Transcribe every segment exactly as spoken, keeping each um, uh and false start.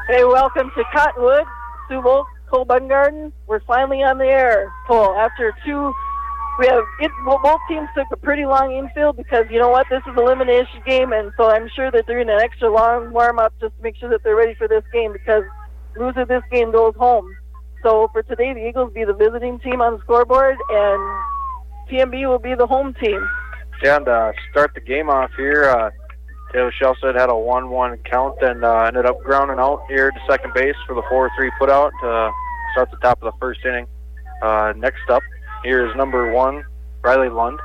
Hey, welcome to Cottonwood, Sioux Wolf, Cole Bungarden. We're finally on the air, Cole. After two, we have it. Well, both teams took a pretty long infield because you know what, this is an elimination game, and so I'm sure that they're in an extra long warm up just to make sure that they're ready for this game because loser this game goes home. So for today, the Eagles be the visiting team on the scoreboard, and T M B will be the home team. Yeah, and to uh, start the game off here, uh, Taylor Shelsted had a one one count and uh, ended up grounding out here to second base for the four three putout to start the top of the first inning. Uh, next up here is number one, Riley Lund.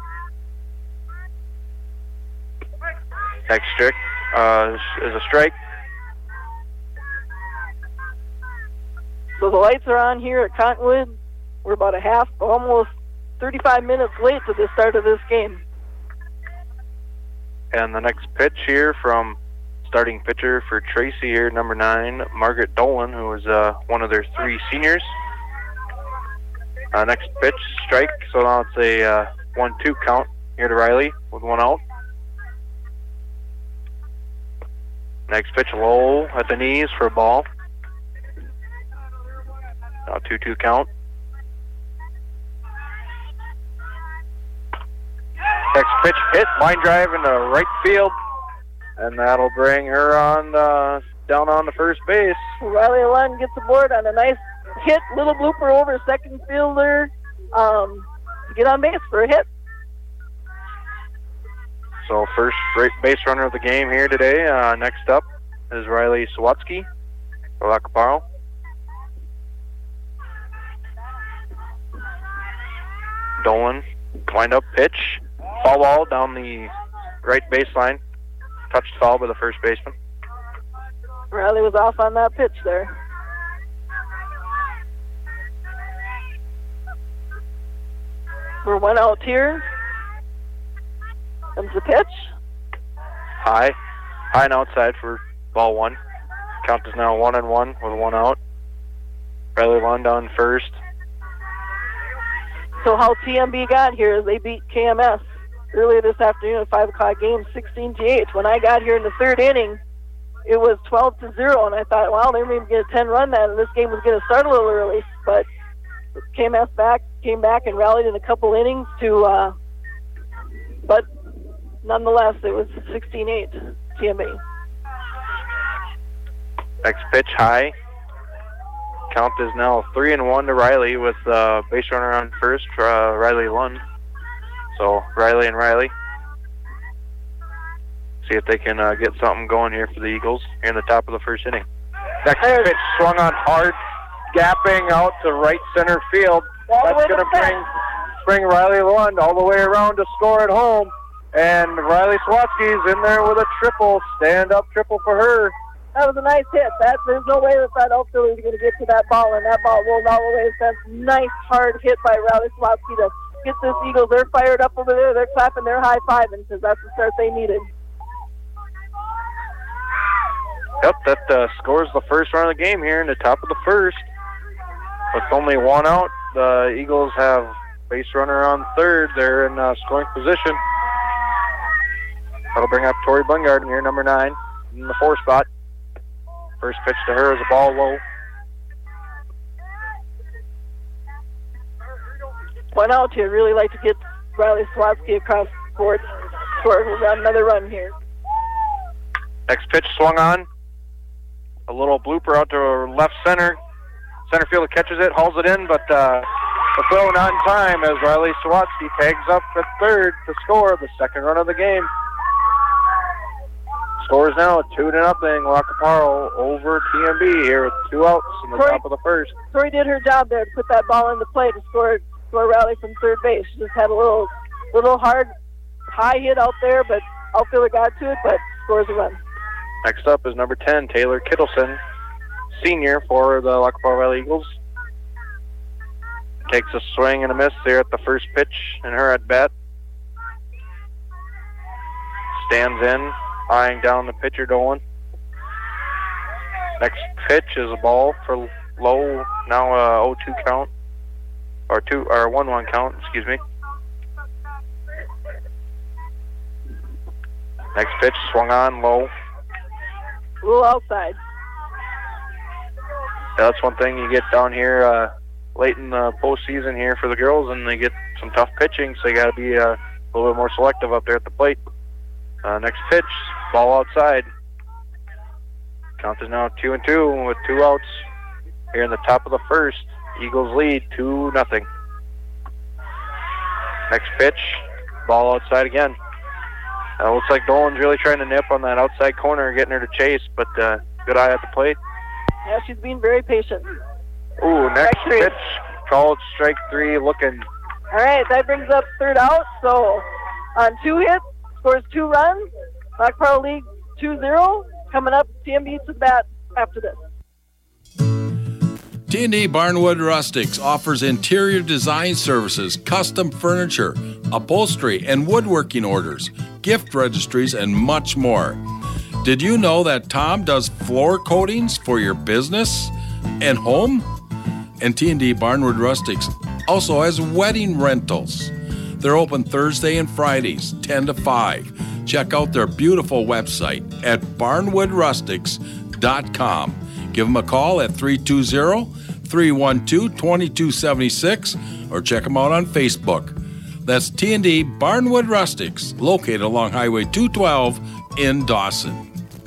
Next strike uh, is a strike. So the lights are on here at Cottonwood. We're about a half, almost thirty-five minutes late to the start of this game. And the next pitch here from starting pitcher for Tracy here, number nine, Margaret Dolan, who is uh, one of their three seniors. Uh, next pitch, strike, so now it's a uh, one two count here to Riley with one out. Next pitch, low at the knees for a ball. Now two two count. Next pitch, hit, line drive into right field, and that'll bring her on uh, down on the first base. Riley Lund gets aboard on a nice hit, little blooper over second fielder um, to get on base for a hit. So first great base runner of the game here today. Uh, next up is Riley Sawatsky for Lacaparo. Dolan, wind up pitch. Foul ball down the right baseline. Touched foul by the first baseman. Riley was off on that pitch there. We're one out here. Comes the pitch. High. High and outside for ball one. Count is now one and one with one out. Riley Lund on first. So how T M B got here is they beat K M S earlier this afternoon at five o'clock game, sixteen to eight. When I got here in the third inning, it was twelve to zero, and I thought, well, they're maybe going to get a ten-run that, and this game was going to start a little early. But K M S back, came back and rallied in a couple innings to, uh, but nonetheless, it was sixteen eight T M B. Next pitch, high. Count is now three and one to Riley with uh, base runner on first for uh, Riley Lund. So Riley and Riley. See if they can uh, get something going here for the Eagles here in the top of the first inning. Next pitch swung on hard, gapping out to right center field. That's going to bring bring Riley Lund all the way around to score at home. And Riley Swatsky's in there with a triple, stand up triple for her. That was a nice hit. That there's no way that that outfielder is going to get to that ball, and that ball rolled all the way. That's a nice hard hit by Riley Swatsky to get this Eagles. They're fired up over there. They're clapping. They're high-fiving because that's the start they needed. Yep, that uh, scores the first run of the game here in the top of the first. With only one out, the Eagles have base runner on third. They're in uh, scoring position. That'll bring up Tori Bungarden here, number nine, in the four spot. First pitch to her is a ball low. One out here. Really like to get Riley Swatsky across the board for another run here. Next pitch swung on. A little blooper out to left center. Center fielder catches it, hauls it in, but uh, the throw not in time as Riley Sawatsky tags up at third to score the second run of the game. Scores now two to nothing. Lacaparo over T M B here with two outs in the Tori, top of the first. Tori did her job there to put that ball into play to score score Riley from third base. She just had a little little hard high hit out there, but outfielder got to it, but scores a run. Next up is number ten, Taylor Kittleson, senior for the Lacaparo Valley Eagles. Takes a swing and a miss there at the first pitch in her at bat. Stands in, eyeing down the pitcher Dolan. Next pitch is a ball for low, now a oh two count, or two or one one count, excuse me. Next pitch swung on low. A little outside. That's one thing you get down here uh, late in the postseason here for the girls, and they get some tough pitching, so you got to be uh, a little bit more selective up there at the plate. Uh, next pitch, ball outside. Count is now two and two with two outs here in the top of the first. Eagles lead two nothing. Next pitch, ball outside again. Uh, looks like Dolan's really trying to nip on that outside corner, getting her to chase, but uh, good eye at the plate. Yeah, she's being very patient. Ooh, next pitch, called strike three, looking. All right, that brings up third out. So on two hits, scores two runs. Black Pearl leads two zero. Coming up, T M B to the bat after this. T and D Barnwood Rustics offers interior design services, custom furniture, upholstery, and woodworking orders, gift registries, and much more. Did you know that Tom does floor coatings for your business and home? And T and D Barnwood Rustics also has wedding rentals. They're open Thursday and Fridays, ten to five. Check out their beautiful website at barnwood rustics dot com. Give them a call at three two zero, three one two, two two seven six or check them out on Facebook. That's T and D Barnwood Rustics, located along Highway two twelve in Dawson.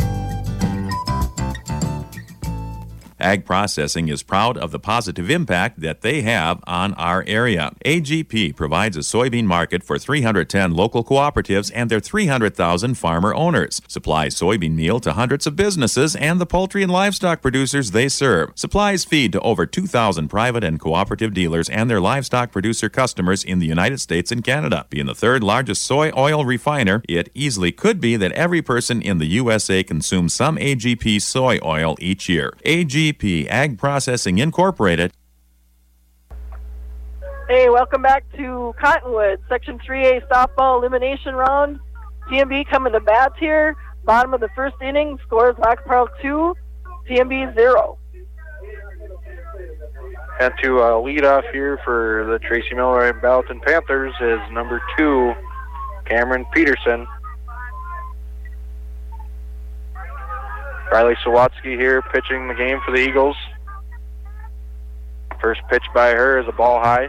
Ag Processing is proud of the positive impact that they have on our area. A G P provides a soybean market for three hundred ten local cooperatives and their three hundred thousand farmer owners. Supplies soybean meal to hundreds of businesses and the poultry and livestock producers they serve. Supplies feed to over two thousand private and cooperative dealers and their livestock producer customers in the United States and Canada. Being the third largest soy oil refiner, it easily could be that every person in the U S A consumes some A G P soy oil each year. A G P Ag Processing Incorporated. Hey, welcome back to Cottonwood, Section three A softball elimination round. T M B coming to bats here. Bottom of the first inning, scores Black Pearl two, T M B zero. And to uh, lead off here for the Tracy Miller and Balaton Panthers is number two, Cameron Peterson. Riley Sawatsky here pitching the game for the Eagles. First pitch by her is a ball high.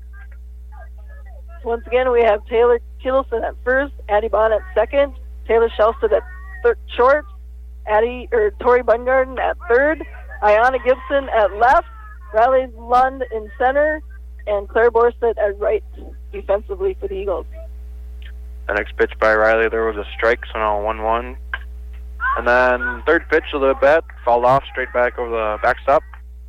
Once again, we have Taylor Kittleson at first, Addie Bond at second, Taylor Shelsted at third short, Addie or Tori Bungarden at third, Ayana Gibson at left, Riley Lund in center, and Claire Borstead at right defensively for the Eagles. The next pitch by Riley, there was a strike, so now one one. And then third pitch of the bat, fouled off straight back over the backstop.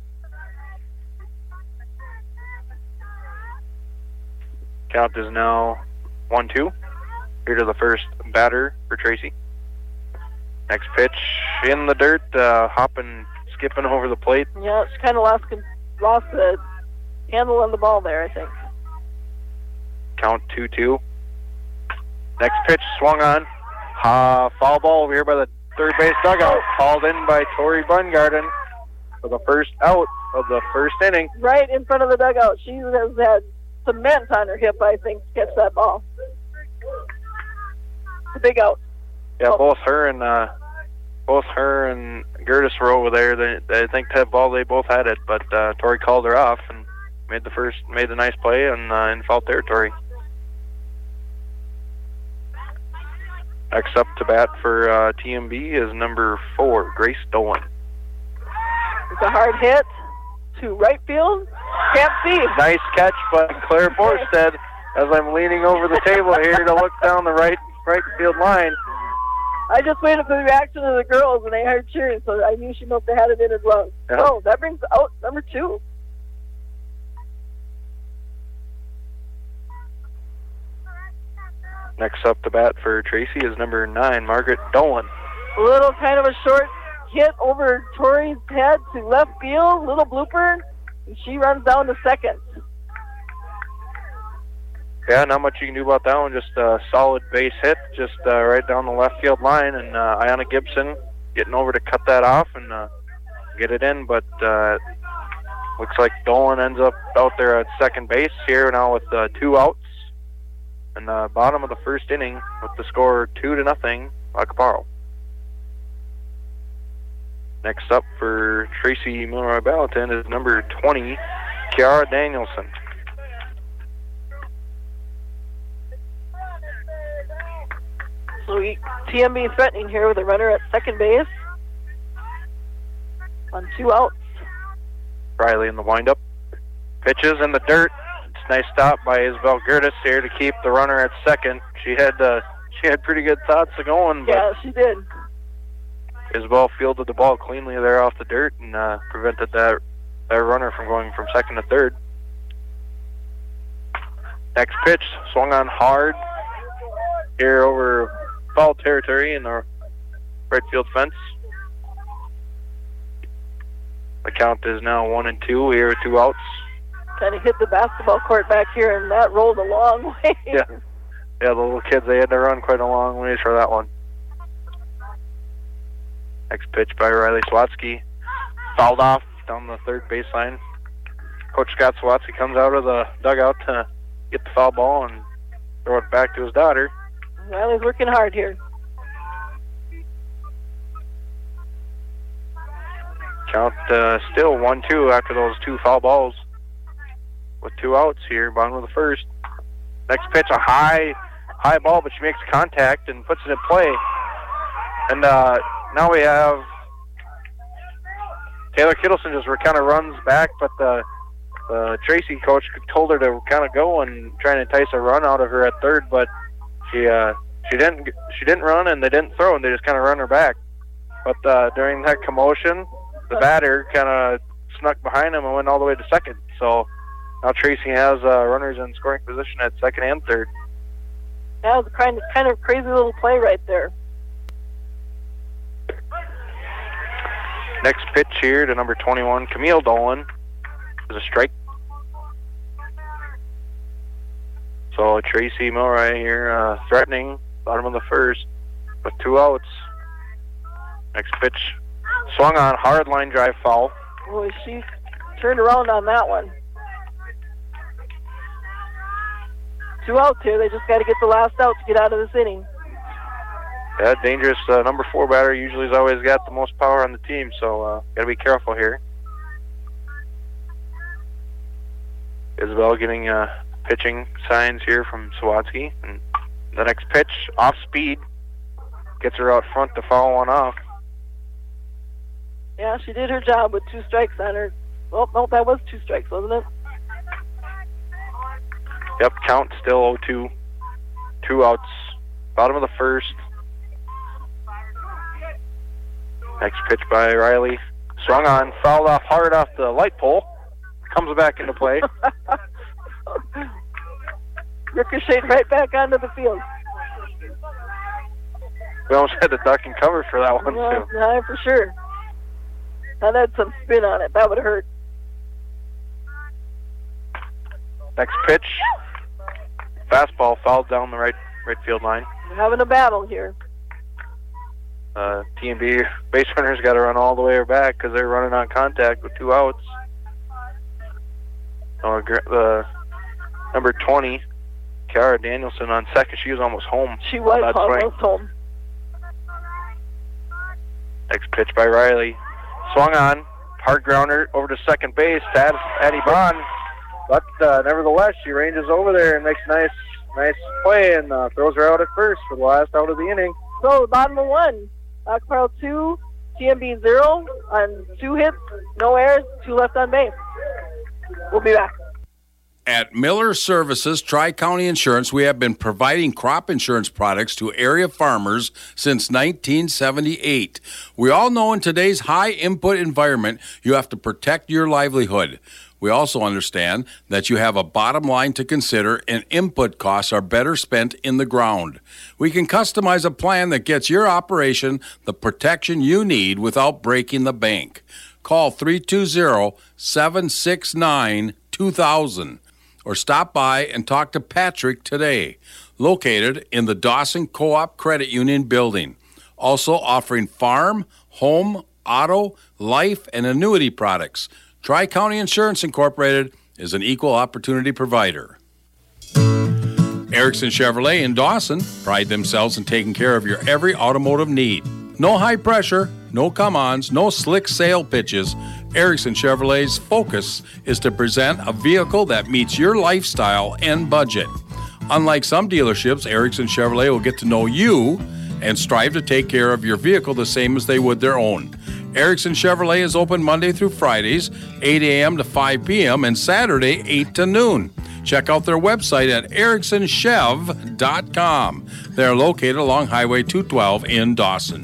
Count is now one two. Here to the first batter for Tracy. Next pitch in the dirt, uh, hopping, skipping over the plate. Yeah, she kind of lost, lost the handle on the ball there, I think. Count two two. Next pitch swung on. Uh, foul ball over here by the third base dugout, called in by Tori Bungarden for the first out of the first inning. Right in front of the dugout. She has had cement on her hip, I think, to catch that ball. It's a big out. Yeah, oh. both her and uh, both her and Gertis were over there. They, they think that ball they both had it, but uh, Tori called her off and made the first, made the nice play and uh, in foul territory. Next up to bat for uh, T M B is number four, Grace Dolan. It's a hard hit to right field. Can't see. Nice catch by Claire Borstead as I'm leaning over the table here to look down the right right field line. I just waited for the reaction of the girls and they heard cheering, so I knew she must have had it in as well. Yeah. Oh, that brings out number two. Next up to bat for Tracy is number nine, Margaret Dolan. A little kind of a short hit over Tori's head to left field, little blooper, and she runs down to second. Yeah, not much you can do about that one. Just a solid base hit, just uh, right down the left field line, and uh, Ayana Gibson getting over to cut that off and uh, get it in, but uh, looks like Dolan ends up out there at second base here now with uh, two outs. In the bottom of the first inning with the score two to nothing, Acaparo. Next up for Tracy Milroy Ballatin is number twenty, Kiara Danielson. So we, T M B threatening here with a runner at second base on two outs. Riley in the windup. Pitches in the dirt. It's a nice stop by Isabel Gertis here to keep the runner at second. She had uh, she had pretty good thoughts of going, but yeah, she did. Isabel fielded the ball cleanly there off the dirt and uh, prevented that that runner from going from second to third. Next pitch, swung on hard here over foul territory in the right field fence. The count is now one and two here, two outs. Kind of hit the basketball court back here, and that rolled a long way. Yeah, yeah. The little kids, they had to run quite a long ways for that one. Next pitch by Riley Swatsky, fouled off down the third baseline. Coach Scott Swatsky comes out of the dugout to get the foul ball and throw it back to his daughter. Riley's working hard here. Count uh, still one two after those two foul balls with two outs here, bottom of the first. Next pitch, a high high ball, but she makes contact and puts it in play. And uh, now we have Taylor Kittleson just kind of runs back, but the, the Tracy coach told her to kind of go and try and entice a run out of her at third, but she uh, she didn't she didn't run and they didn't throw, and they just kind of run her back. But uh, during that commotion, the batter kind of snuck behind him and went all the way to second. So now Tracy has uh, runners in scoring position at second and third. That was a kind of, kind of crazy little play right there. Next pitch here to number twenty-one, Camille Dolan, is a strike. So Tracy Milroy here uh, threatening, bottom of the first, with two outs. Next pitch, swung on, hard line drive foul. Boy, she turned around on that one. Two outs here. They just got to get the last out to get out of this inning. Yeah, dangerous uh, number four batter usually has always got the most power on the team, so uh, got to be careful here. Isabel getting uh, pitching signs here from Sawatsky. And the next pitch, off speed, gets her out front to foul one off. Yeah, she did her job with two strikes on her. Well, no, that was two strikes, wasn't it? Yep, count still oh two. Two outs. Bottom of the first. Next pitch by Riley. Swung on, fouled off hard off the light pole. Comes back into play. Ricocheted right back onto the field. We almost had to duck and cover for that one, yeah, too. Yeah, for sure. That had some spin on it. That would have hurt. Next pitch. Fastball fouled down the right right field line. We're having a battle here. Uh, T M B base runners got to run all the way back because they're running on contact with two outs. Oh, the number twenty, Kiara Danielson on second. She was almost home. She was almost swing. home. Next pitch by Riley. Swung on, hard grounder over to second base to Addie Bond. But uh, nevertheless, she ranges over there and makes a nice, nice play and uh, throws her out at first for the last out of the inning. So, bottom of one. Oxford two, T M B zero on two hits, no errors, two left on base. We'll be back. At Miller Services Tri-County Insurance, we have been providing crop insurance products to area farmers since nineteen seventy-eight. We all know in today's high input environment, you have to protect your livelihood. We also understand that you have a bottom line to consider and input costs are better spent in the ground. We can customize a plan that gets your operation the protection you need without breaking the bank. Call three two zero, seven six nine, two thousand or stop by and talk to Patrick today, located in the Dawson Co-op Credit Union building. Also offering farm, home, auto, life, and annuity products. Tri-County Insurance Incorporated is an equal opportunity provider. Erickson Chevrolet in Dawson pride themselves in taking care of your every automotive need. No high pressure, no come-ons, no slick sale pitches. Erickson Chevrolet's focus is to present a vehicle that meets your lifestyle and budget. Unlike some dealerships, Erickson Chevrolet will get to know you and strive to take care of your vehicle the same as they would their own. Erickson Chevrolet is open Monday through Fridays, eight a.m. to five p.m. and Saturday, eight to noon. Check out their website at erickson chev dot com. They're located along Highway two twelve in Dawson.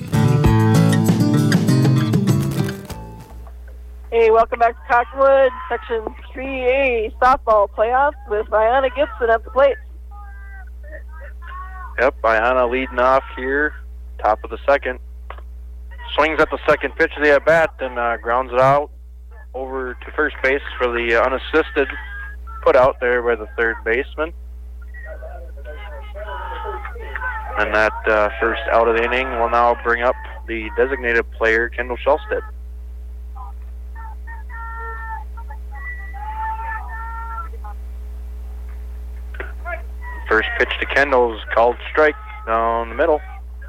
Hey, welcome back to Cottonwood, Section three A softball playoffs with Ayanna Gibson at the plate. Yep, Ayanna leading off here, top of the second. Swings at the second pitch of the at-bat and uh, grounds it out over to first base for the unassisted put out there by the third baseman. And that uh, first out of the inning will now bring up the designated player, Kendall Shellstead. First pitch to Kendall is called strike down the middle.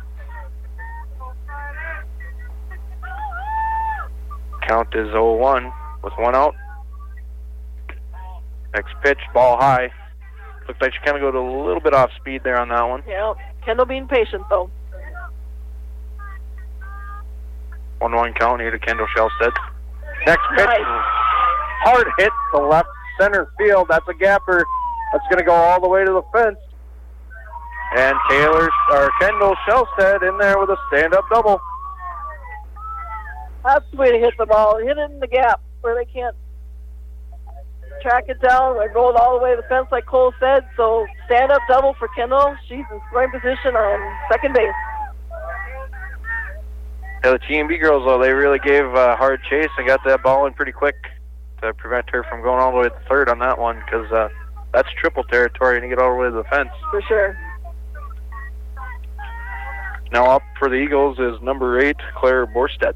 Count is oh one with one out. Next pitch, ball high. Looks like she kind of go to a little bit off speed there on that one. Yeah, Kendall being patient though. one one count here to Kendall Shellstead. Next pitch, Nice. hard hit to left center field. That's a gapper. That's going to go all the way to the fence. And Taylor, or Kendall Shellstead in there with a stand-up double. That's the way to hit the ball. Hit it in the gap where they can't track it down or go all the way to the fence like Cole said. So stand-up double for Kendall. She's in scoring position on second base. Yeah, the T M B girls, though, they really gave a hard chase and got that ball in pretty quick to prevent her from going all the way to third on that one, because uh, that's triple territory and you get all the way to the fence. For sure. Now up for the Eagles is number eight, Claire Borstead.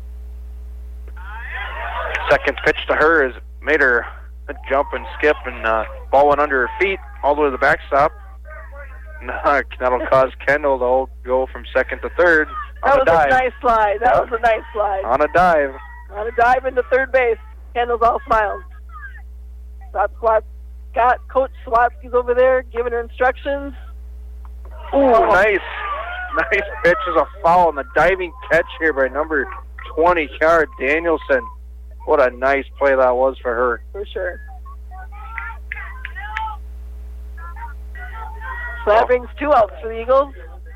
Second pitch to her has made her jump and skip, and uh, ball went under her feet all the way to the backstop. That'll cause Kendall to go from second to third on That a was dive. a nice slide. That was a nice slide. On a dive. On a dive into third base. Kendall's all smiles. That's what got Coach Swatsky's over there giving her instructions. Ooh, nice. Nice pitch is a foul, and the diving catch here by number twenty, Kiara Danielson. What a nice play that was for her. For sure. So that brings two outs for the Eagles.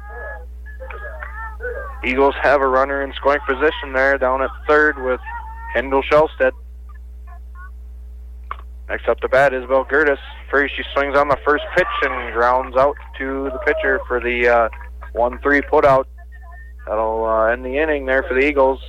Eagles have a runner in scoring position there down at third with Kendall Shellstead. Next up to bat, Isabel Gertis. First, she swings on the first pitch and grounds out to the pitcher for the uh, one three put out. That'll uh, end the inning there for the Eagles.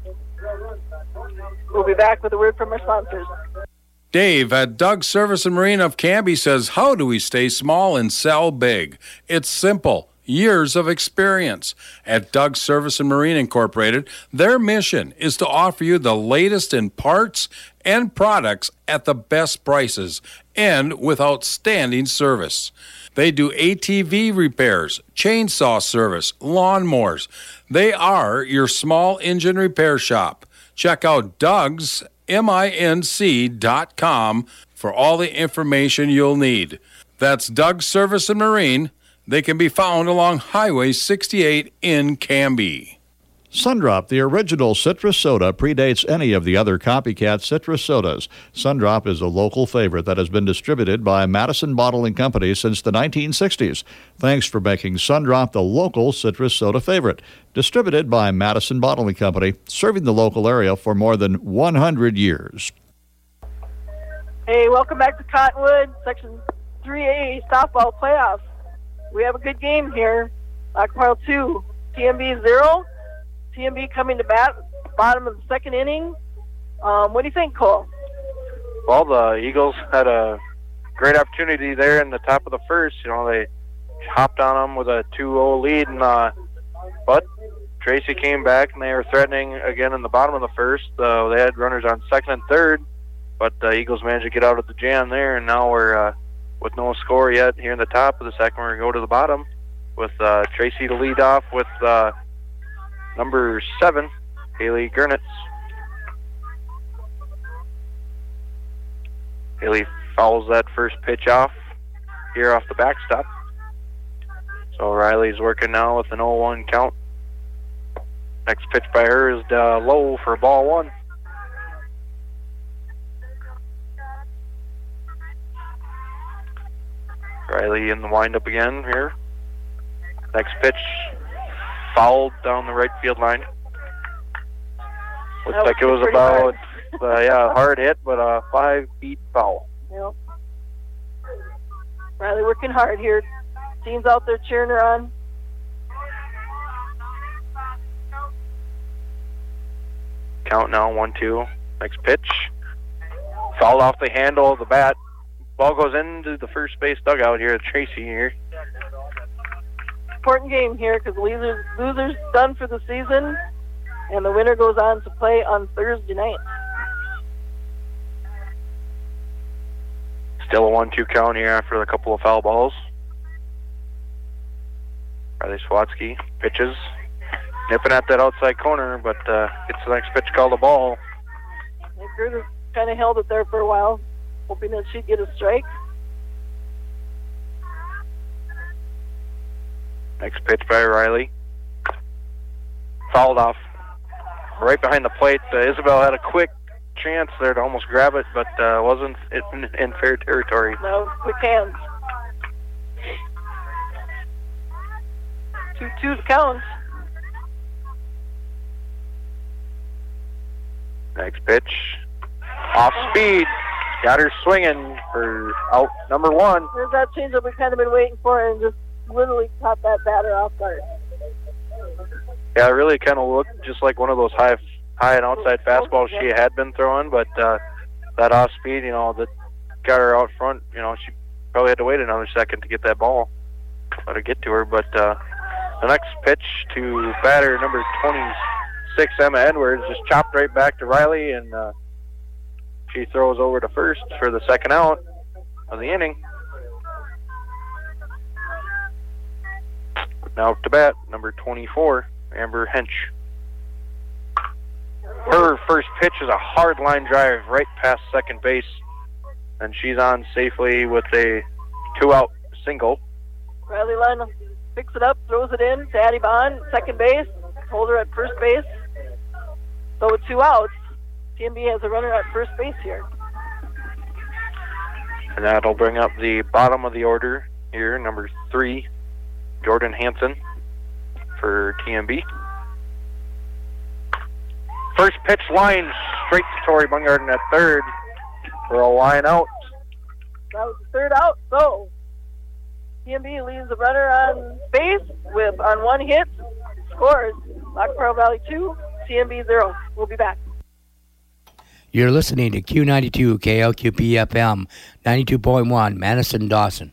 We'll be back with a word from our sponsors. Dave at Doug's Service and Marine of Canby says, how do we stay small and sell big? It's simple. Years of experience. At Doug's Service and Marine Incorporated, their mission is to offer you the latest in parts and products at the best prices and with outstanding service. They do A T V repairs, chainsaw service, lawnmowers. They are your small engine repair shop. Check out Doug's M I N C dot com for all the information you'll need. That's Doug's Service and Marine. They can be found along Highway sixty-eight in Canby. Sundrop, the original citrus soda, predates any of the other copycat citrus sodas. Sundrop is a local favorite that has been distributed by Madison Bottling Company since the nineteen sixties. Thanks for making Sundrop the local citrus soda favorite. Distributed by Madison Bottling Company, serving the local area for more than one hundred years. Hey, welcome back to Cottonwood, Section three A softball playoffs. We have a good game here. Blackpile two, T M B zero. T M B coming to bat, bottom of the second inning. Um, what do you think, Cole? Well, the Eagles had a great opportunity there in the top of the first. You know, they hopped on them with a two oh lead, and uh, but Tracy came back, and they were threatening again in the bottom of the first. Uh, they had runners on second and third, but the Eagles managed to get out of the jam there, and now we're uh, with no score yet here in the top of the second. We're going to go to the bottom with uh, Tracy to lead off with uh, number seven, Haley Gernitz. Haley fouls that first pitch off here off the backstop. So Riley's working now with an oh one count. Next pitch by her is uh, low for ball one. Riley in the windup again here. Next pitch fouled down the right field line. Looks like it was about uh, yeah hard hit, but a five feet foul. Yep. Riley working hard here. Team's out there cheering her on. Count now, one, two. Next pitch. Fouled off the handle of the bat. Ball goes into the first base dugout here at Tracy here. Important game here because losers, losers done for the season, and the winner goes on to play on Thursday night. Still a one two count here after a couple of foul balls. Riley Swatsky pitches. Nipping at that outside corner, but uh, gets the next pitch called a ball. Gerda kind of held it there for a while, hoping that she'd get a strike. Next pitch by Riley. Fouled off right behind the plate. Uh, Isabel had a quick chance there to almost grab it, but uh, wasn't in, in fair territory. No, quick hands. two two count. Next pitch. Off speed. Got her swinging for out number one. There's that changeup we've kind of been waiting for, and just literally caught that batter off guard. Yeah, it really kind of looked just like one of those high high and outside fastballs she had been throwing, but uh, that off speed, you know, that got her out front. You know, she probably had to wait another second to get that ball, let her get to her. But uh, the next pitch to batter number twenty-six, Emma Edwards, just chopped right back to Riley, and uh, she throws over to first for the second out of the inning. Now up to bat, number twenty-four, Amber Hench. Her first pitch is a hard line drive right past second base, and she's on safely with a two-out single. Riley Lund picks it up, throws it in to Addie Bond, second base, hold her at first base. So with two outs, T M B has a runner at first base here. And that'll bring up the bottom of the order here, number three, Jordan Hansen for T M B. First pitch line straight to Tori Bungarden at third for a line out. That was the third out, so T M B leaves the runner on base with on one hit, scores Black Pearl Valley two, T M B zero. We'll be back. You're listening to Q ninety-two K L Q P F M, ninety-two point one, Madison Dawson.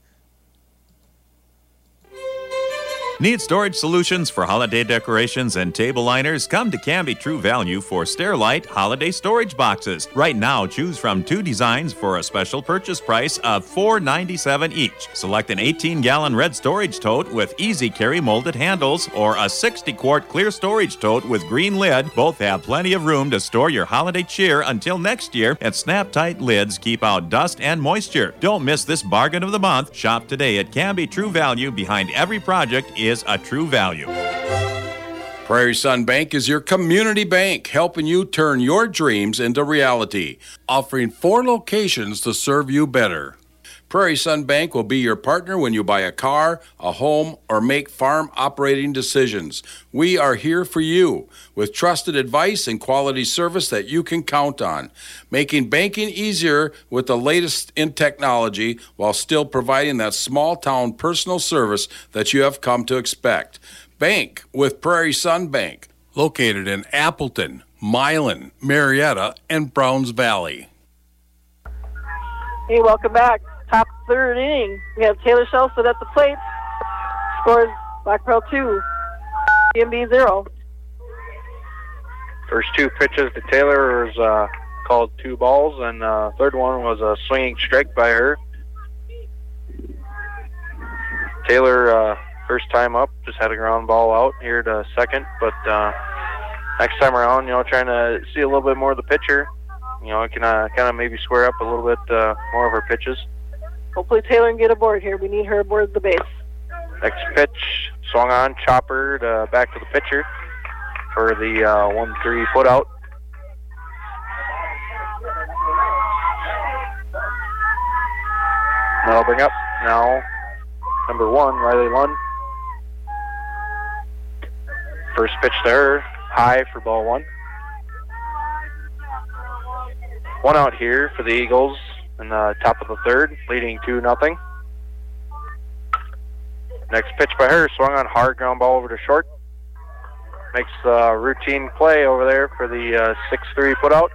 Need storage solutions for holiday decorations and table liners? Come to Canby True Value for Stairlight Holiday Storage Boxes. Right now, choose from two designs for a special purchase price of four ninety-seven each. Select an eighteen-gallon red storage tote with easy carry molded handles or a sixty-quart clear storage tote with green lid. Both have plenty of room to store your holiday cheer until next year, and snap-tight lids keep out dust and moisture. Don't miss this bargain of the month. Shop today at Canby True Value. Behind every project is a true value. Prairie Sun Bank is your community bank, helping you turn your dreams into reality, offering four locations to serve you better. Prairie Sun Bank will be your partner when you buy a car, a home, or make farm operating decisions. We are here for you with trusted advice and quality service that you can count on, making banking easier with the latest in technology while still providing that small town personal service that you have come to expect. Bank with Prairie Sun Bank, located in Appleton, Milan, Marietta, and Browns Valley. Hey, welcome back. Top third inning. We have Taylor Shelstead at the plate. Scores Black Pearl two, T M B zero. First two pitches to Taylor was uh, called two balls, and uh, third one was a swinging strike by her. Taylor, uh, first time up, just had a ground ball out here to second, but uh, next time around, you know, trying to see a little bit more of the pitcher. You know, it can uh, kind of maybe square up a little bit uh, more of her pitches. Hopefully Taylor can get aboard here. We need her aboard the base. Next pitch, swung on, chopper to back to the pitcher for the uh, one three foot out. That'll bring up now number one, Riley Lund. First pitch to her, high for ball one. One out here for the Eagles in the top of the third, leading two nothing. Next pitch by her, swung on, hard ground ball over to short. Makes a routine play over there for the uh, six three put out.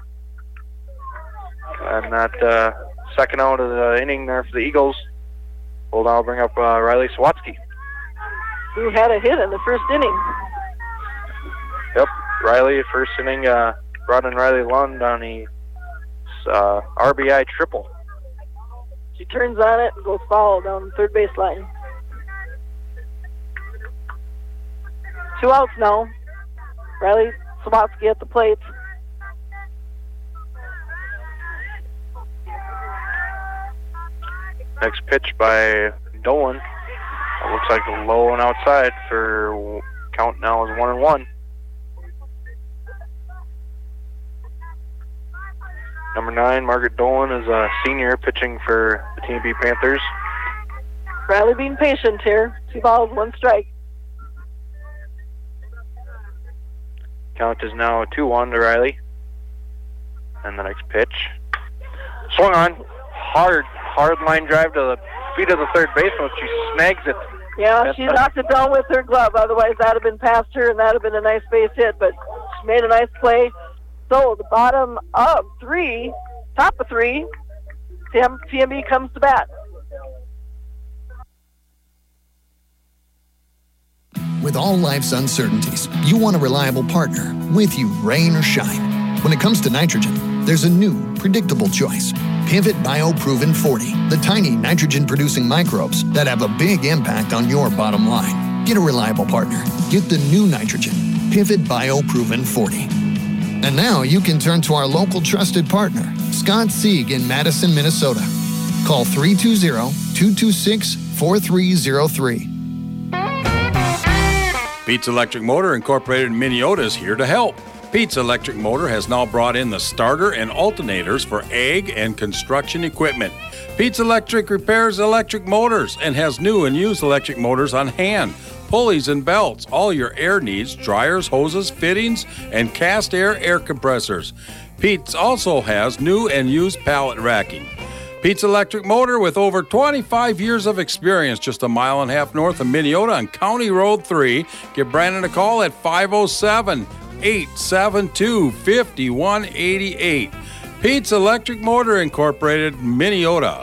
And that uh, second out of the inning there for the Eagles will now bring up uh, Riley Sawatsky. Who had a hit in the first inning. Yep, Riley, first inning, uh, brought in Riley Lund on the uh, R B I triple. She turns on it and goes foul down the third base line. Two outs now. Riley Sawatsky at the plate. Next pitch by Dolan. It looks like a low and outside for count now is one and one. Number nine, Margaret Dolan, is a senior pitching for the T M B Panthers. Riley being patient here. Two balls, one strike. Count is now two one to Riley. And the next pitch. Swung on. Hard, hard line drive to the feet of the third baseman. She snags it. Yeah, she knocked it down with her glove. Otherwise, that would have been past her, and that would have been a nice base hit. But she made a nice play. So the bottom of three, top of three, T M B comes to bat. With all life's uncertainties, you want a reliable partner with you, rain or shine. When it comes to nitrogen, there's a new, predictable choice. Pivot BioProven forty, the tiny nitrogen-producing microbes that have a big impact on your bottom line. Get a reliable partner. Get the new nitrogen, Pivot BioProven forty. And now you can turn to our local trusted partner, Scott Sieg in Madison, Minnesota. Call three two zero, two two six, four three zero three. Pete's Electric Motor Incorporated in Minneota is here to help. Pete's Electric Motor has now brought in the starter and alternators for ag and construction equipment. Pete's Electric repairs electric motors and has new and used electric motors on hand, pulleys and belts, all your air needs, dryers, hoses, fittings, and cast air air compressors. Pete's also has new and used pallet racking. Pete's Electric Motor with over twenty-five years of experience, just a mile and a half north of Minneota on County Road three. Give Brandon a call at five oh seven, eight seven two, five one eight eight. Pete's Electric Motor Incorporated, Minneota.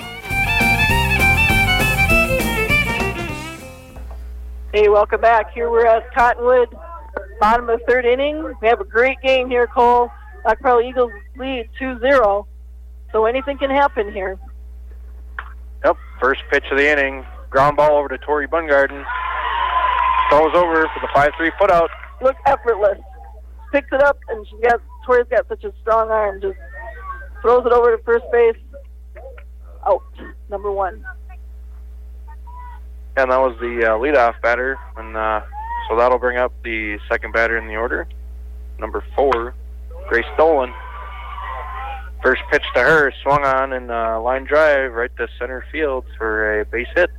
Hey, welcome back. Here we're at Cottonwood, bottom of the third inning. We have a great game here, Cole. Black Pearl Eagles lead two zero, so anything can happen here. Yep, first pitch of the inning. Ground ball over to Tori Bungarden. Throws over for the five three put out. Looks effortless. Picks it up, and she's got, Tori's got such a strong arm. Just throws it over to first base. Out, number one. And that was the uh, leadoff batter, and uh, so that'll bring up the second batter in the order, number four, Grace Dolan. First pitch to her, swung on and uh, line drive right to center field for a base hit.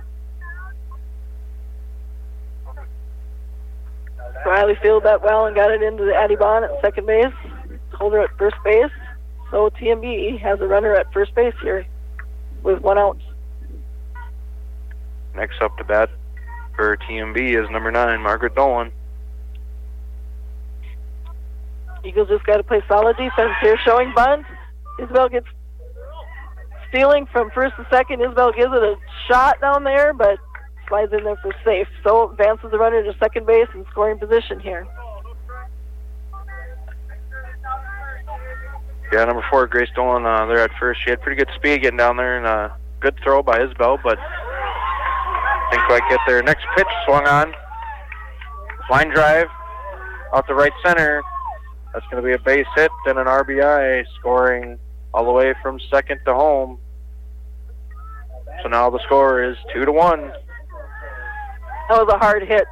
Riley fielded that well and got it into the Addie Bond at second base. Hold her at first base. So T M B has a runner at first base here with one out. Next up to bat for T M B is number nine, Margaret Dolan. Eagles just got to play solid defense here, showing bunt. Isabel gets stealing from first to second. Isabel gives it a shot down there, but slides in there for safe. So advances the runner to second base and scoring position here. Yeah, number four, Grace Dolan, uh, there at first. She had pretty good speed getting down there, and a good throw by Isabel, but didn't quite get there. Next pitch, swung on. Line drive. out to right center. That's going to be a base hit and an R B I, scoring all the way from second to home. So now the score is two to one. That was a hard hit.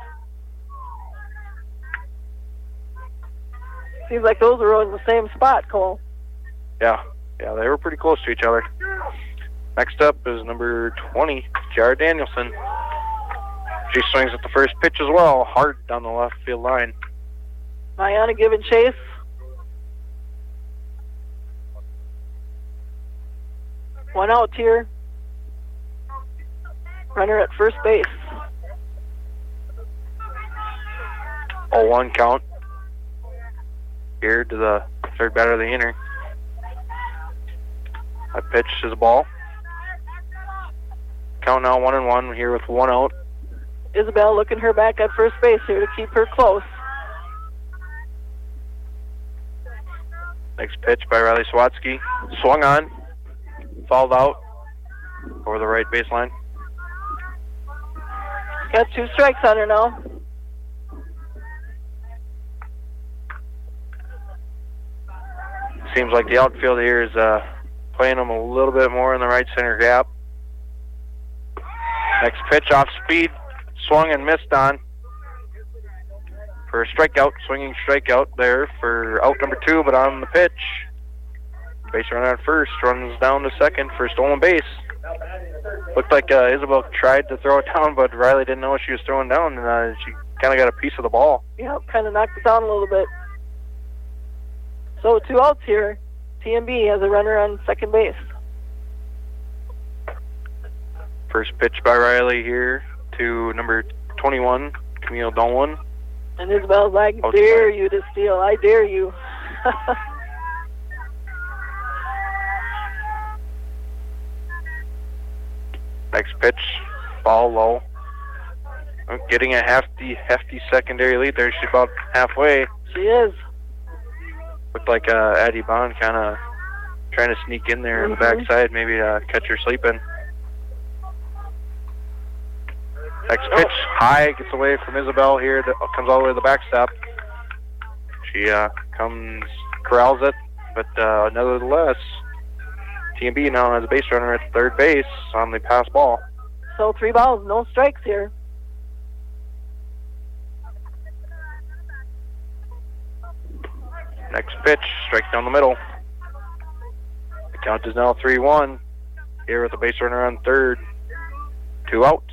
Seems like those were in the same spot, Cole. Yeah, yeah, they were pretty close to each other. Next up is number twenty, Jared Danielson. She swings at the first pitch as well, hard down the left field line. Mayana giving chase. One out here. Runner at first base. oh one count. Here to the third batter of the inning. That pitch is a ball. Count now one and one here with one out. Isabel looking her back at first base here to keep her close. Next pitch by Riley Swatsky. Swung on. Fouled out over the right baseline. Got two strikes on her now. Seems like the outfield here is uh, playing them a little bit more in the right center gap. Next pitch off speed. Swung and missed on for a strikeout. Swinging strikeout there for out number two, but on the pitch. Base runner at first, runs down to second for stolen base. Looked like uh, Isabel tried to throw it down, but Riley didn't know what she was throwing down, and uh, she kind of got a piece of the ball. Yeah, kind of knocked it down a little bit. So two outs here. T M B has a runner on second base. First pitch by Riley here to number twenty-one, Camille Dolan. And Isabel's like, Outside. Dare you to steal. I dare you. Next pitch, ball low. Getting a hefty, hefty secondary lead there. She's about halfway. She is. Looked like uh, Addie Bond kind of trying to sneak in there Mm-hmm. in the backside, maybe uh, catch her sleeping. Next pitch, high, gets away from Isabel here. That comes all the way to the backstop. She uh, comes, corrals it, but uh, nevertheless, T M B now has a base runner at third base on the pass ball. So three balls, no strikes here. Next pitch, strike down the middle. The count is now three one. Here with the base runner on third. Two outs.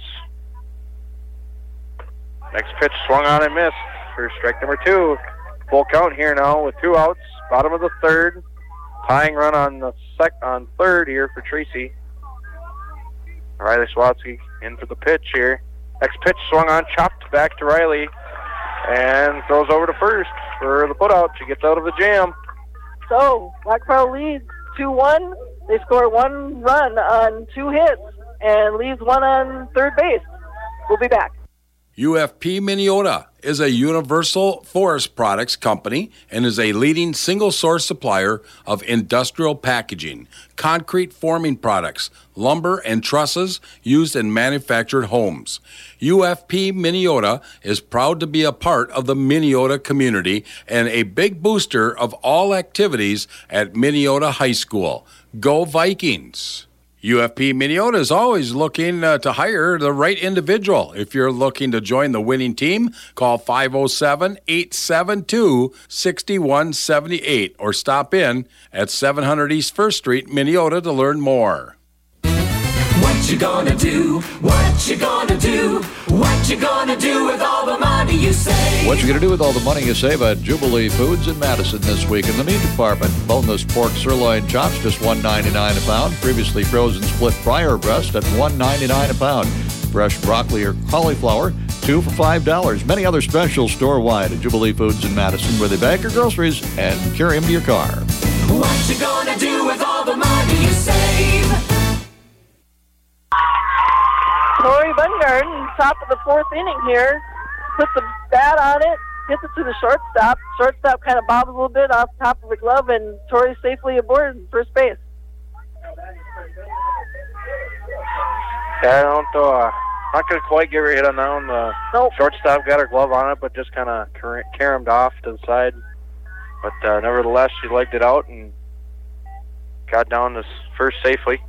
Next pitch, swung on and missed for strike number two. Full count here now with two outs. Bottom of the third. Tying run on the sec on third here for Tracy. Riley Swatsky in for the pitch here. Next pitch, swung on, chopped back to Riley. And throws over to first for the putout. She gets out of the jam. So, Black Pearl leads two one. They score one run on two hits and leaves one on third base. We'll be back. U F P Minneota is a Universal Forest Products company and is a leading single-source supplier of industrial packaging, concrete forming products, lumber, and trusses used in manufactured homes. U F P Minneota is proud to be a part of the Minneota community and a big booster of all activities at Minneota High School. Go Vikings! U F P Minneota is always looking uh, to hire the right individual. If you're looking to join the winning team, call five oh seven, eight seven two, six one seven eight or stop in at seven hundred East First Street, Minneota to learn more. What you gonna do? What you gonna do? What you gonna do with all the money you save? What you gonna do with all the money you save at Jubilee Foods in Madison this week? In the meat department, boneless pork sirloin chops just one ninety-nine a pound. Previously frozen split fryer breast at one ninety-nine a pound. Fresh broccoli or cauliflower, two for five dollars. Many other specials store-wide at Jubilee Foods in Madison, where they bag your groceries and carry them to your car. What you gonna do with all the money you save? Tori Bungarden, top of the fourth inning here, puts the bat on it, hits it to the shortstop. Shortstop kind of bobbles a little bit off the top of the glove, and Tori's safely aboard first base. Down to uh, Not going to quite get her hit on that one. The nope. shortstop got her glove on it, but just kind of caromed off to the side. But uh, nevertheless, she legged it out and got down this first safely.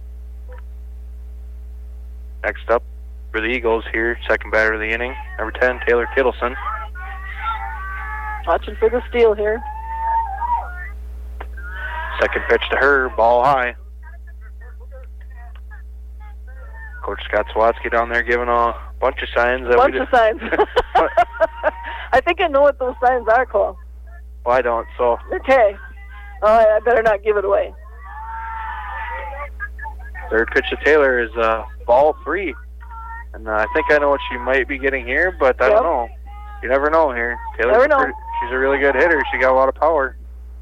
Next up for the Eagles here, second batter of the inning, number ten, Taylor Kittleson. Watching for the steal here. Second pitch to her, ball high. Coach Scott Swatsky down there giving a bunch of signs. A bunch of signs. I think I know what those signs are, Cole. Well, I don't, so. Okay. Oh, I better not give it away. Third pitch to Taylor is uh, ball three. And uh, I think I know what she might be getting here, but I yep. don't know. You never know here. Taylor's never know. Pretty, she's a really good hitter. She got a lot of power.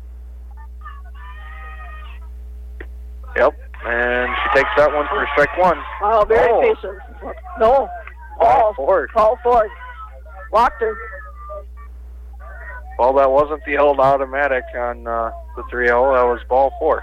Yep. And she takes that one for strike one. Wow, very oh. patient. No. Ball four. Ball four. Walked her. Well, that wasn't the old automatic on uh, the three oh. That was ball four.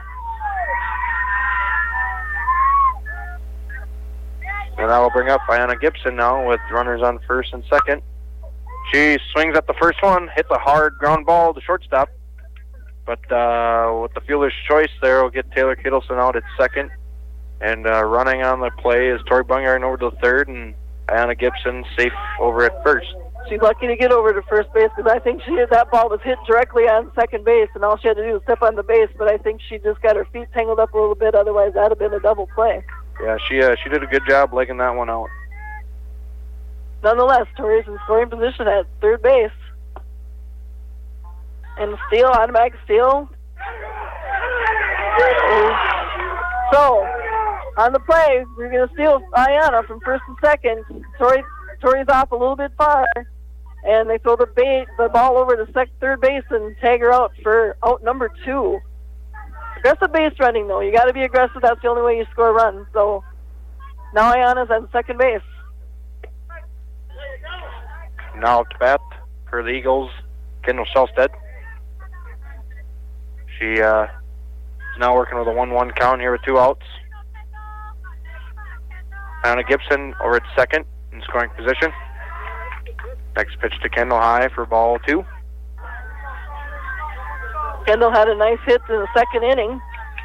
And that will bring up Ayanna Gibson now with runners on first and second. She swings at the first one, hits a hard ground ball to shortstop. But uh, with the fielder's choice there, we'll get Taylor Kittleson out at second. And uh, running on the play is Tori Bungard over to the third, and Ayanna Gibson safe over at first. She's lucky to get over to first base because I think she that ball was hit directly on second base, and all she had to do was step on the base. But I think she just got her feet tangled up a little bit. Otherwise, that would have been a double play. Yeah, she uh, she did a good job legging that one out. Nonetheless, Tori's in scoring position at third base. And the steal, automatic steal. So, on the play, we're going to steal Ayanna from first and second. Tori, Tori's off a little bit far, and they throw the, bait, the ball over to sec, third base and tag her out for out number two. Aggressive base running, though. You got to be aggressive. That's the only way you score runs. So, now Ayanna's on second base. Now to bat for the Eagles, Kendall Shelstead. She uh, is now working with a one one count here with two outs. Anna Gibson over at second in scoring position. Next pitch to Kendall high for ball two. Kendall had a nice hit in the second inning.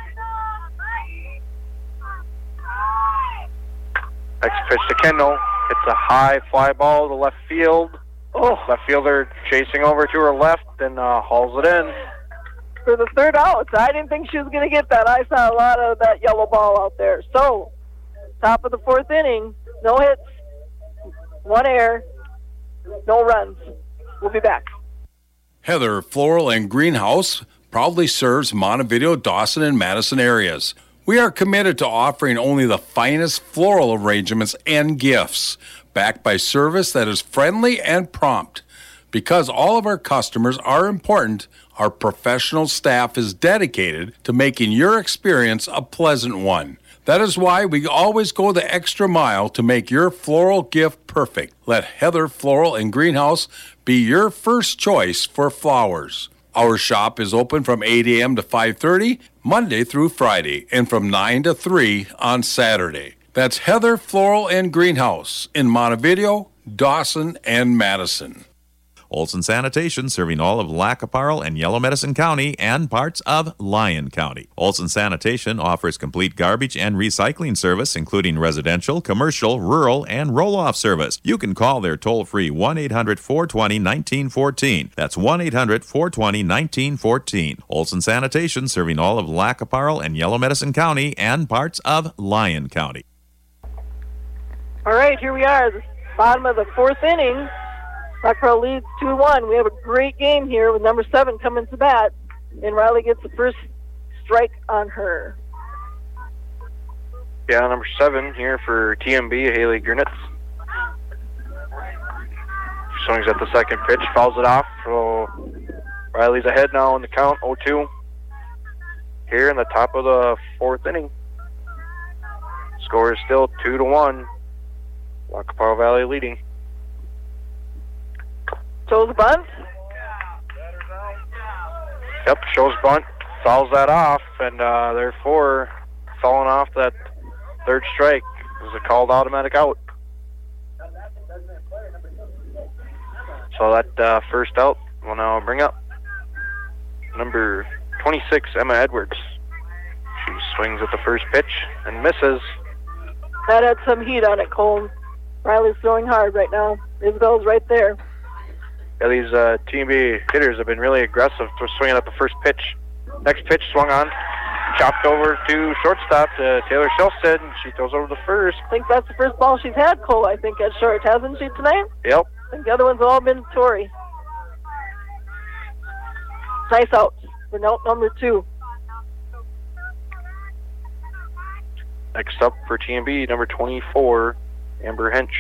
Next pitch to Kendall. It's a high fly ball to left field. Oh. Left fielder chasing over to her left and uh, hauls it in. For the third out. I didn't think she was going to get that. I saw a lot of that yellow ball out there. So, top of the fourth inning, no hits, one error, no runs. We'll be back. Heather Floral and Greenhouse proudly serves Montevideo, Dawson, and Madison areas. We are committed to offering only the finest floral arrangements and gifts, backed by service that is friendly and prompt. Because all of our customers are important, our professional staff is dedicated to making your experience a pleasant one. That is why we always go the extra mile to make your floral gift perfect. Let Heather Floral and Greenhouse be your first choice for flowers. Our shop is open from eight a.m. to five thirty, Monday through Friday, and from nine to three on Saturday. That's Heather Floral and Greenhouse in Montevideo, Dawson, and Madison. Olson Sanitation, serving all of Lackaparle and Yellow Medicine County and parts of Lyon County. Olson Sanitation offers complete garbage and recycling service, including residential, commercial, rural, and roll-off service. You can call their toll-free one eight hundred four two zero one nine one four. That's one eight hundred four two zero one nine one four. Olson Sanitation, serving all of Lackaparle and Yellow Medicine County and parts of Lyon County. All right, here we are, the bottom of the fourth inning. Lackaparle leads two one. We have a great game here with number seven coming to bat, and Riley gets the first strike on her. Yeah, number seven here for T M B, Haley Gernitz. Swings at the second pitch, fouls it off. So Riley's ahead now in the count, oh two. Here in the top of the fourth inning. Score is still two to one. Lackaparle Valley leading. Shows bunt. Yep, shows bunt, fouls that off, and uh, therefore, falling off that third strike is a called automatic out. So that uh, first out will now bring up number twenty-six, Emma Edwards. She swings at the first pitch and misses. That had some heat on it, Cole. Riley's throwing hard right now. Isabel's right there. Yeah, these uh, T M B hitters have been really aggressive for swinging at the first pitch. Next pitch swung on, chopped over to shortstop to Taylor Shelstead, and she throws over the first. I think that's the first ball she's had, Cole, I think, at short, hasn't she, tonight? Yep. I think the other ones have all been Tori. Nice out for note number two. Next up for T M B, number twenty-four, Amber Hench.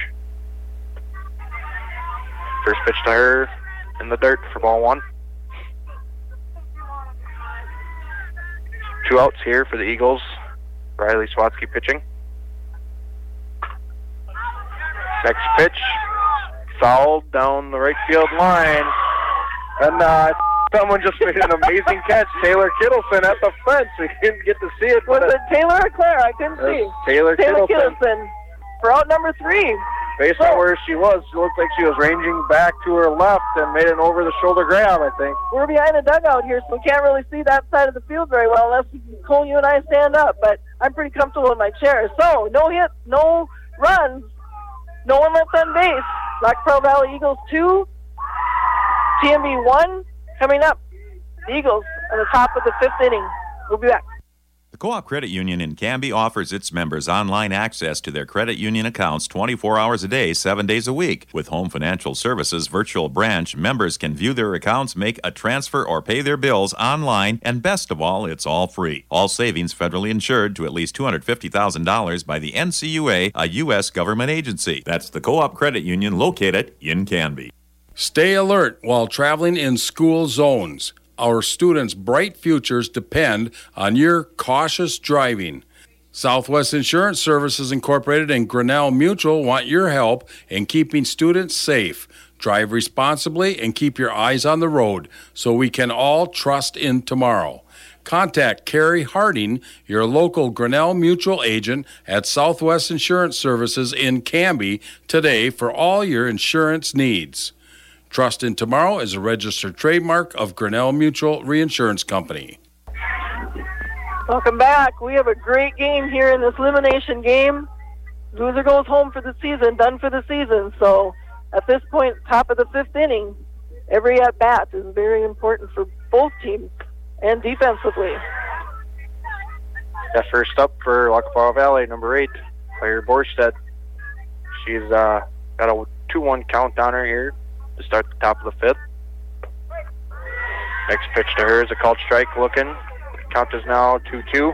First pitch to her in the dirt for ball one. Two outs here for the Eagles. Riley Swatsky pitching. Next pitch, fouled down the right field line. And uh, someone just made an amazing catch. Taylor Kittleson at the fence. We didn't get to see it. Was it Taylor or Claire? I couldn't see. Taylor, Taylor Kittleson. Kittleson for out number three. Based on where she was, it looked like she was ranging back to her left and made an over-the-shoulder grab, I think. We're behind the dugout here, so we can't really see that side of the field very well unless Cole, you and I stand up. But I'm pretty comfortable in my chair. So, no hits, no runs, no one left on base. Rock Pearl Valley Eagles two, T M B one. Coming up, the Eagles on the top of the fifth inning. We'll be back. The Co-op Credit Union in Canby offers its members online access to their credit union accounts twenty-four hours a day, seven days a week. With Home Financial Services Virtual Branch, members can view their accounts, make a transfer, or pay their bills online, and best of all, it's all free. All savings federally insured to at least two hundred fifty thousand dollars by the N C U A, a U S government agency. That's the Co-op Credit Union located in Canby. Stay alert while traveling in school zones. Our students' bright futures depend on your cautious driving. Southwest Insurance Services Incorporated and Grinnell Mutual want your help in keeping students safe. Drive responsibly and keep your eyes on the road so we can all trust in tomorrow. Contact Carrie Harding, your local Grinnell Mutual agent at Southwest Insurance Services in Canby today for all your insurance needs. Trust in Tomorrow is a registered trademark of Grinnell Mutual Reinsurance Company. Welcome back. We have a great game here in this elimination game. Loser goes home for the season, done for the season. So at this point, top of the fifth inning, every at-bat is very important for both teams and defensively. Yeah, first up for Lackawanna Valley, number eight, Claire Borstead. She's uh, got a two one count on her here to start the top of the fifth. Next pitch to her is a called strike looking. Count is now two two.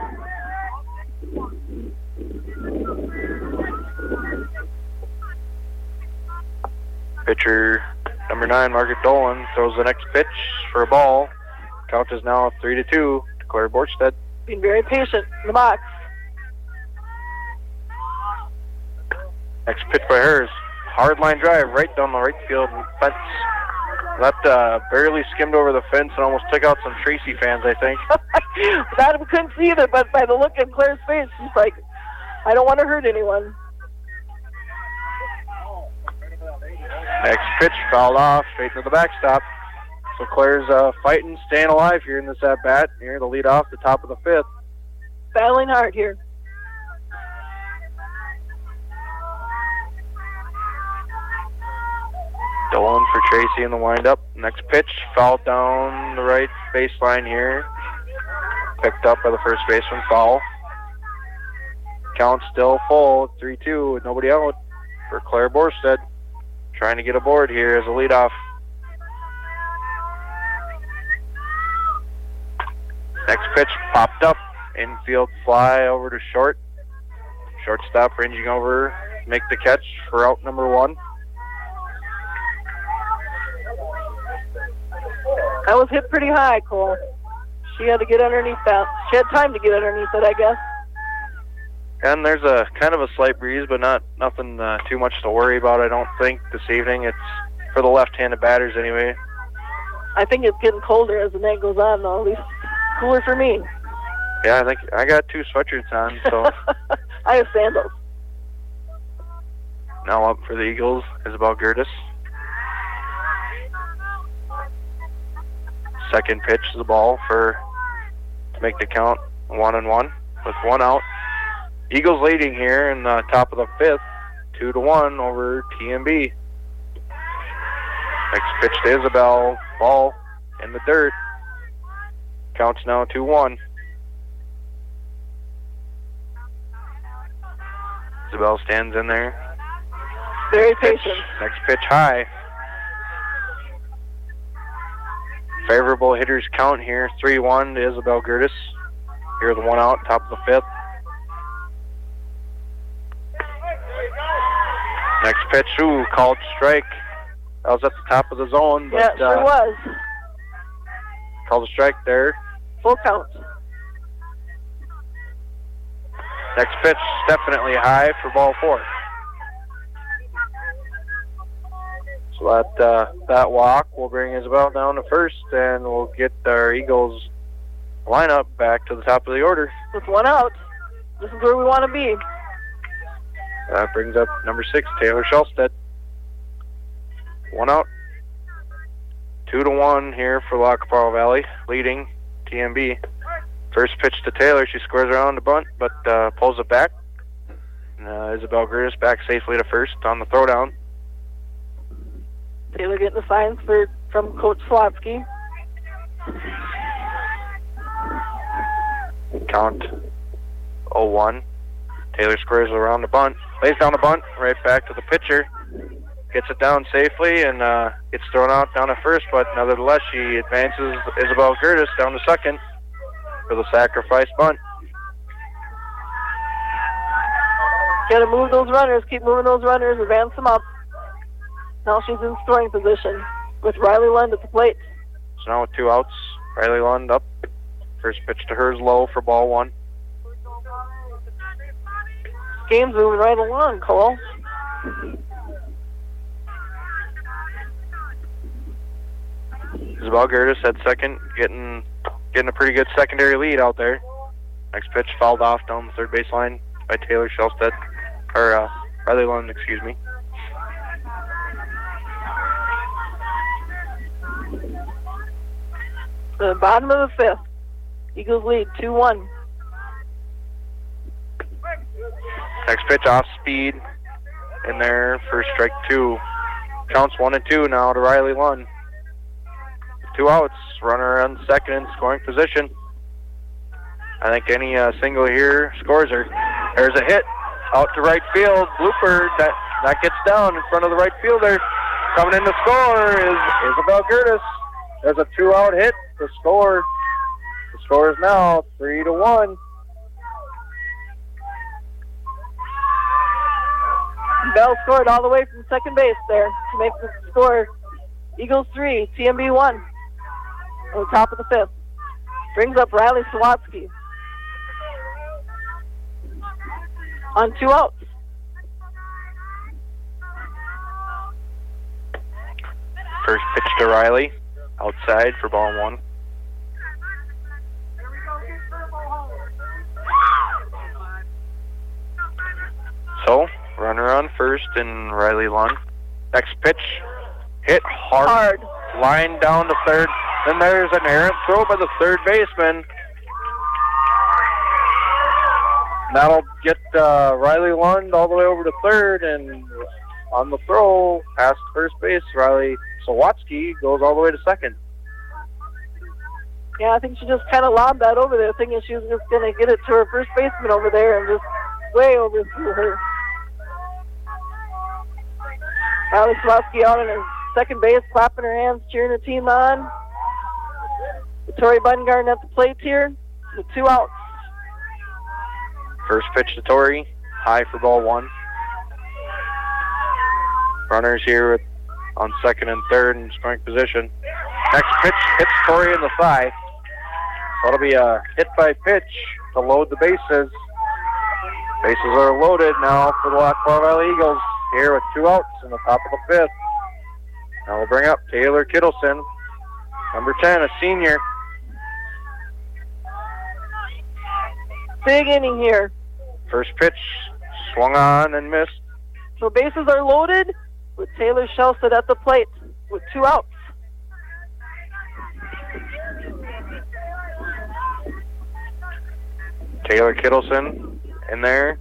Pitcher number nine, Margaret Dolan, throws the next pitch for a ball. Count is now three to two to Claire Borstead. Being very patient in the box. Next pitch by her is hard line drive right down the right field fence. That uh, barely skimmed over the fence and almost took out some Tracy fans, I think. That we couldn't see either, but by the look in Claire's face, she's like, I don't want to hurt anyone. Next pitch fouled off, straight to the backstop. So Claire's uh, fighting, staying alive here in this at-bat. Here to lead off the top of the fifth. Battling hard here. Dolan for Tracy in the windup. Next pitch, fouled down the right baseline here. Picked up by the first baseman, foul. Count still full, three two, with nobody out for Claire Borstead. Trying to get aboard here as a leadoff. Next pitch popped up. Infield fly over to short. Shortstop ranging over, make the catch for out number one. That was hit pretty high, Cole. She had to get underneath that. She had time to get underneath it, I guess. And there's a kind of a slight breeze, but not nothing uh, too much to worry about, I don't think, this evening. It's for the left-handed batters anyway. I think it's getting colder as the night goes on, though. At least cooler for me. Yeah, I think I got two sweatshirts on, so. I have sandals. Now up for the Eagles, Isabel Gertis. Second pitch to the ball for to make the count one and one with one out. Eagles leading here in the top of the fifth, two to one over T M B. Next pitch to Isabel, ball in the dirt. Counts now two one. Isabel stands in there. Very Pitch, patient. next pitch high. Favorable hitters count here, three one to Isabel Gertis. Here the one out, top of the fifth. Next pitch, ooh, called strike. That was at the top of the zone, but Yeah, it sure uh, was. called a strike there. Full count. Next pitch, definitely high for ball four. So that uh, that walk will bring Isabel down to first, and we'll get our Eagles lineup back to the top of the order. With one out. This is where we want to be. That brings up number six, Taylor Shellstead. One out. Two to one here for La Caparo Valley, leading T M B. First pitch to Taylor, she squares around the bunt, but uh, pulls it back. And, uh, Isabel Gertis back safely to first on the throwdown. Taylor getting the signs for from Coach Slotsky. Count oh one. Taylor squares around the bunt, lays down the bunt, right back to the pitcher. Gets it down safely and uh, gets thrown out down to first, but nevertheless she advances Isabel Gertis down to second for the sacrifice bunt. Got to move those runners. Keep moving those runners. Advance them up. Now she's in scoring position with Riley Lund at the plate. So now with two outs, Riley Lund up. First pitch to her is low for ball one. Game's moving right along, Cole. Isabel Gertis at second, getting getting a pretty good secondary lead out there. Next pitch fouled off down the third base line by Taylor Shellstead, or uh, Riley Lund, excuse me. The bottom of the fifth. Eagles lead two one. Next pitch off speed in there for strike two. Counts one and two now to Riley Lund. Two outs, runner on second in scoring position. I think any uh, single here scores her. There's a hit out to right field. Blooper, that, that gets down in front of the right fielder. Coming in to score is Isabel Gertis. There's a two-out hit to score. The score is now three to one. Bell scored all the way from second base there to make the score Eagles three, T M B one on the top of the fifth. Brings up Riley Sawatsky on two outs. First pitch to Riley, outside for ball one. So, runner on first and Riley Lund. Next pitch, hit hard, Hard. line down to third. Then there's an errant throw by the third baseman. That'll get uh, Riley Lund all the way over to third, and on the throw past first base, Riley Sawatsky goes all the way to second. Yeah, I think she just kind of lobbed that over there, thinking she was just going to get it to her first baseman over there and just way overthrew her. Riley Sawatsky out on her second base, clapping her hands, cheering her team on. Tori Bungarden at the plate here with two outs. First pitch to Tori, high for ball one. Runners here with, on second and third in scoring position. Next pitch hits Tori in the thigh. So it'll be a hit by pitch to load the bases. Bases are loaded now for the La Caparo Valley Eagles here with two outs in the top of the fifth. Now we'll bring up Taylor Kittleson, number ten, a senior. Big inning here. First pitch swung on and missed. So bases are loaded with Taylor Shellstead at the plate with two outs. Taylor Kittleson in there.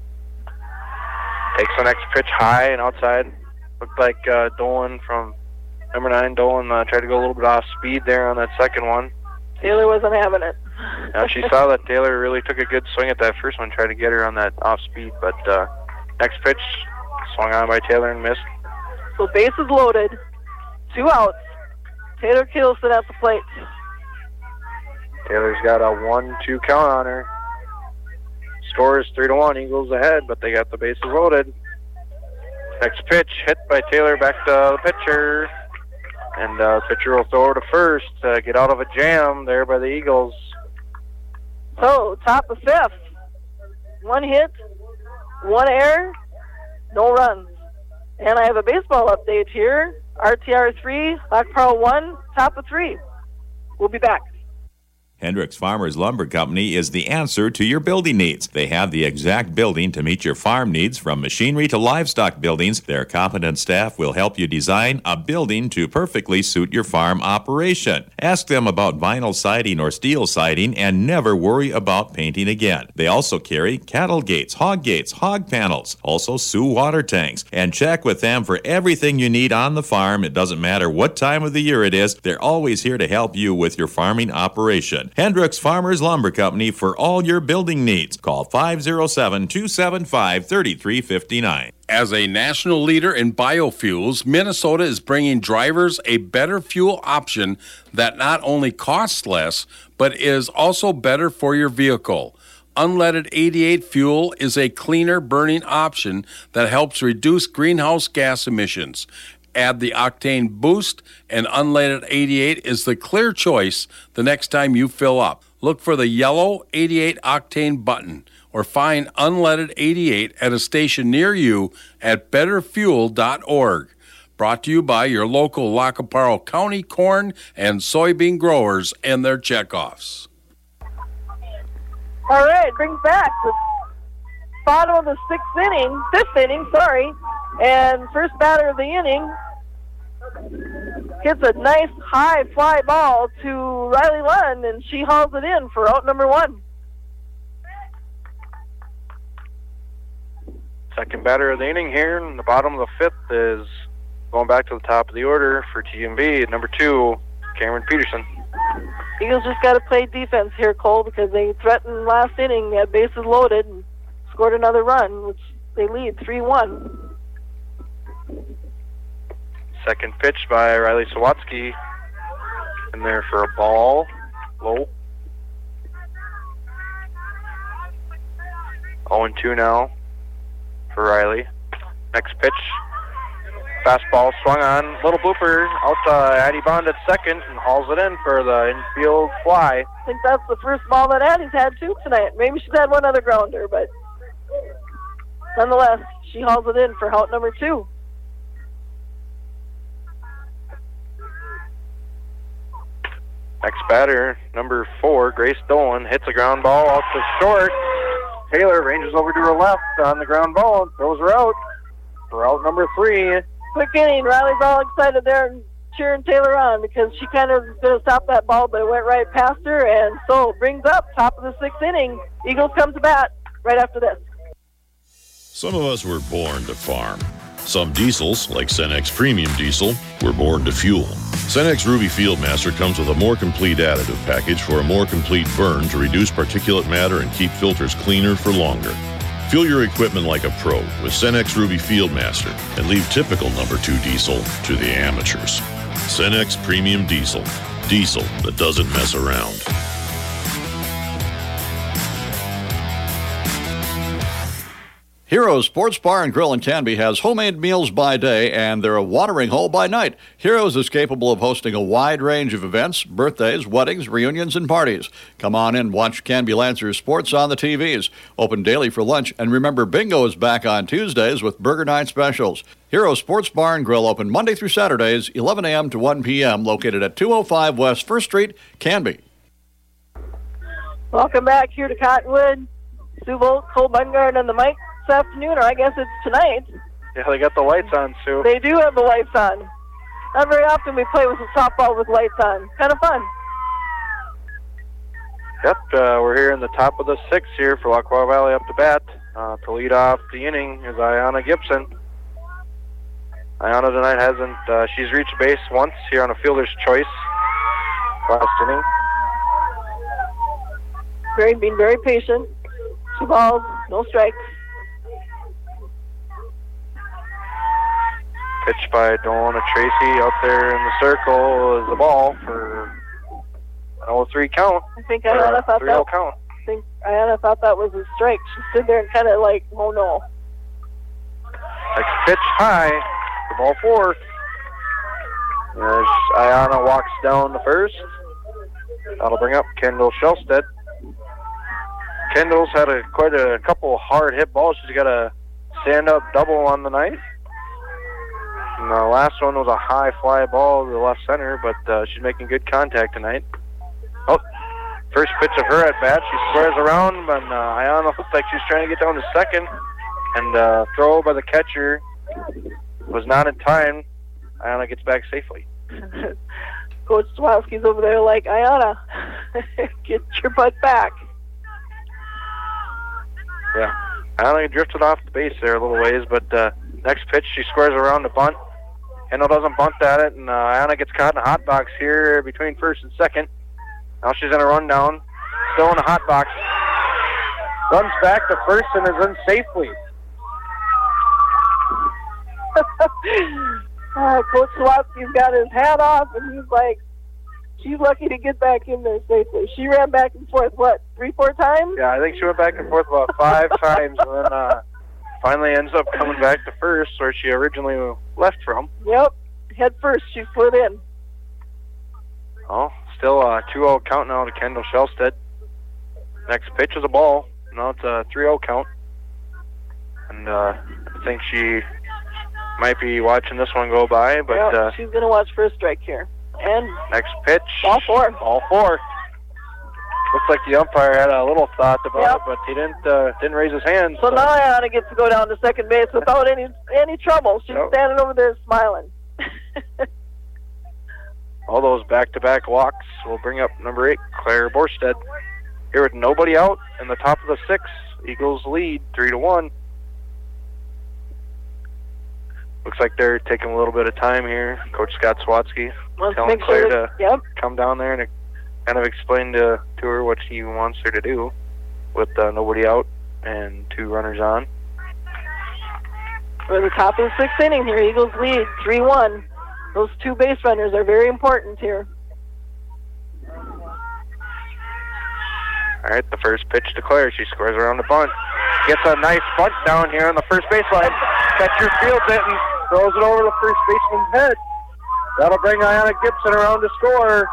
Takes the next pitch high and outside. Looked like uh, Dolan from number nine, Dolan, uh, tried to go a little bit off speed there on that second one. Taylor wasn't having it. Now she saw that Taylor really took a good swing at that first one, tried to get her on that off speed, but uh, next pitch swung on by Taylor and missed. So bases loaded, two outs. Taylor Kittleson at the plate. Taylor's got a one two count on her. Score is three to one. Eagles ahead, but they got the bases loaded. Next pitch hit by Taylor back to the pitcher, and uh, the pitcher will throw to first to get out of a jam there by the Eagles. So top of fifth, one hit, one error, no runs. And I have a baseball update here. R T R three, Black Pearl one, top of three. We'll be back. Hendricks Farmers Lumber Company is the answer to your building needs. They have the exact building to meet your farm needs, from machinery to livestock buildings. Their competent staff will help you design a building to perfectly suit your farm operation. Ask them about vinyl siding or steel siding and never worry about painting again. They also carry cattle gates, hog gates, hog panels, also Sioux water tanks. And check with them for everything you need on the farm. It doesn't matter what time of the year it is. They're always here to help you with your farming operation. Hendricks Farmers Lumber Company for all your building needs. Call five oh seven, two seven five, three three five nine. As a national leader in biofuels, Minnesota is bringing drivers a better fuel option that not only costs less, but is also better for your vehicle. Unleaded eighty-eight fuel is a cleaner burning option that helps reduce greenhouse gas emissions. Add the octane boost, and unleaded eighty-eight is the clear choice the next time you fill up. Look for the yellow eighty-eight octane button or find unleaded eighty-eight at a station near you at better fuel dot org. Brought to you by your local Lacaparo County corn and soybean growers and their checkoffs. All right, brings back the bottom of the sixth inning, fifth inning, sorry, and first batter of the inning hits a nice high fly ball to Riley Lund, and she hauls it in for out number one. Second batter of the inning here in the bottom of the fifth is going back to the top of the order for T M B. Number two, Cameron Peterson. Eagles just got to play defense here, Cole, because they threatened last inning, had bases loaded, and scored another run, which they lead three one. Second pitch by Riley Sawatsky. In there for a ball. Low. oh and two now for Riley. Next pitch. Fastball swung on. Little blooper out to Addie Bond at second and hauls it in for the infield fly. I think that's the first ball that Addie's had too tonight. Maybe she's had one other grounder, but nonetheless, she hauls it in for out number two. Next batter, number four, Grace Dolan, hits a ground ball out to short. Taylor ranges over to her left on the ground ball and throws her out for out number three. Quick inning. Riley's all excited there and cheering Taylor on because she kind of was going to stop that ball, but it went right past her, and so brings up top of the sixth inning. Eagles come to bat right after this. Some of us were born to farm. Some diesels, like Cenex Premium Diesel, were born to fuel. Cenex Ruby Fieldmaster comes with a more complete additive package for a more complete burn to reduce particulate matter and keep filters cleaner for longer. Fuel your equipment like a pro with Cenex Ruby Fieldmaster and leave typical number two diesel to the amateurs. Cenex Premium Diesel. Diesel that doesn't mess around. Heroes Sports Bar and Grill in Canby has homemade meals by day, and they're a watering hole by night. Heroes is capable of hosting a wide range of events, birthdays, weddings, reunions, and parties. Come on in, watch Canby Lancers sports on the T Vs. Open daily for lunch, and remember, bingo is back on Tuesdays with Burger Night specials. Heroes Sports Bar and Grill open Monday through Saturdays, eleven a.m. to one p.m., located at two oh five West First Street, Canby. Welcome back here to Cottonwood. Sue Volt, Cole Bungard on the mic. This afternoon, or I guess it's tonight. Yeah, they got the lights on, Sue. They do have the lights on. Not very often we play with a softball with lights on. Kind of fun. Yep, uh, we're here in the top of the sixth here for Lacroix Valley up to bat. Uh, to lead off the inning is Ayana Gibson. Ayana tonight hasn't, uh, she's reached base once here on a fielder's choice last inning. Very, being very patient. Two balls, no strikes. Pitch by Delona Tracy out there in the circle is the ball for an oh three count. I think Ayana thought that. Count. I think Ayana thought that was a strike. She stood there and kind of like, oh no. Next pitch high, the ball four. As Ayana walks down the first, that'll bring up Kendall Shellstead. Kendall's had a quite a couple hard hit balls. She's got a stand-up double on the night. And the last one was a high fly ball to the left center, but uh, she's making good contact tonight. Oh, first pitch of her at bat. She squares around, but uh, Ayana looks like she's trying to get down to second. And uh, throw by the catcher was not in time. Ayana gets back safely. Coach Swowski's over there like, Ayana, get your butt back. Yeah, Ayana drifted off the base there a little ways, but uh, next pitch she squares around the bunt. Kendall doesn't bunt at it, and uh, Ayana gets caught in a hot box here between first and second. Now she's in a rundown, still in a hot box. Runs back to first and is in safely. uh, Coach Swowski's got his hat off, and he's like, she's lucky to get back in there safely. She ran back and forth, what, three, four times? Yeah, I think she went back and forth about five times, and then uh, finally ends up coming back to first, where she originally left from. Yep, head first, she slid in. Oh, still a two oh count now to Kendall Shellstead. Next pitch is a ball. Now it's a three oh count. And uh, I think she might be watching this one go by, but yep, uh, she's going to watch for a strike here. And next pitch. Ball four. Ball four. Looks like the umpire had a little thought about yep. it, but he didn't uh, didn't raise his hand. So, so. now Ayana gets to go down to second base without any any trouble. She's yep. standing over there smiling. All those back-to-back walks will bring up number eight, Claire Borstead. Here with nobody out in the top of the sixth. Eagles lead three to one. Looks like they're taking a little bit of time here. Coach Scott Swatsky telling Claire sure to yep. come down there and kind of explain to, to her what he wants her to do with uh, nobody out and two runners on. We're at the top of the sixth inning here. Eagles lead three one. Those two base runners are very important here. All right, the first pitch to Claire. She squares around the bunt. Gets a nice bunt down here on the first baseline. Catcher fields it and throws it over the first baseman's head. That'll bring Ayana Gibson around to score.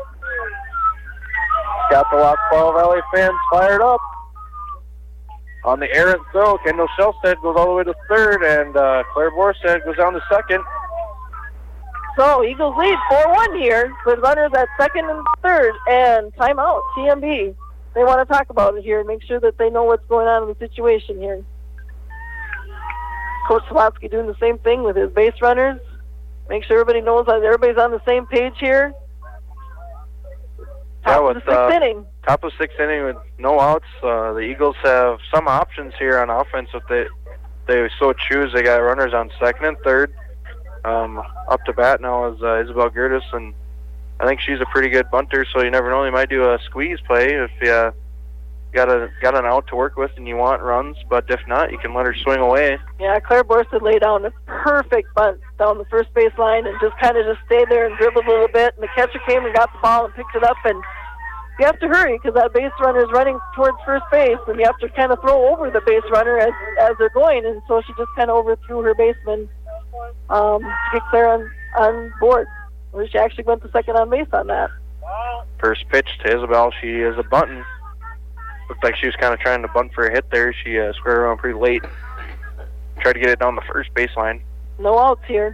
Got the Lacroix Valley fans fired up. On the errant throw, Kendall Shellstead goes all the way to third, and uh, Claire Borstead goes down to second. So Eagles lead four one here with runners at second and third, and timeout, T M B. They want to talk about it here and make sure that they know what's going on in the situation here. Coach Swatsky doing the same thing with his base runners. Make sure everybody knows that everybody's on the same page here. Top yeah, of with, the sixth uh, inning. Top of sixth inning with no outs. Uh, the Eagles have some options here on offense if they they so choose. They got runners on second and third. Um, up to bat now is uh, Isabel Gertis, and I think she's a pretty good bunter, so you never know. You might do a squeeze play if you uh, got a got an out to work with and you want runs, but if not, you can let her swing away. Yeah, Claire Borstead laid down a perfect bunt down the first baseline and just kind of just stayed there and dribbled a little bit, and the catcher came and got the ball and picked it up, and you have to hurry because that base runner is running towards first base, and you have to kind of throw over the base runner as, as they're going, and so she just kind of overthrew her baseman um, to get Claire on, on board. Well, she actually went to second on base on that. First pitch to Isabel. She is a bunting. Looked like she was kind of trying to bunt for a hit there. She uh, squared around pretty late. Tried to get it down the first baseline. No outs here.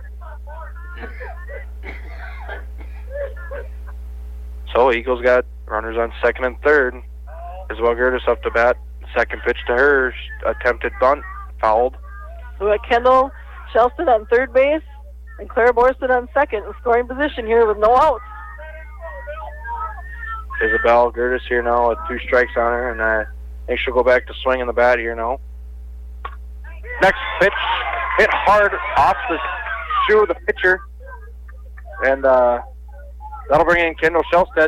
So Eagles got runners on second and third. Isabel Gertis up to bat. Second pitch to her. Attempted bunt. Fouled. So we got Kendall Shellstead on third base and Claire Borstead on second in scoring position here with no outs. Isabel Gertis here now with two strikes on her, and I think she'll go back to swinging the bat here now. Next pitch, hit hard off the shoe of the pitcher, and uh, that'll bring in Kendall Shellstead.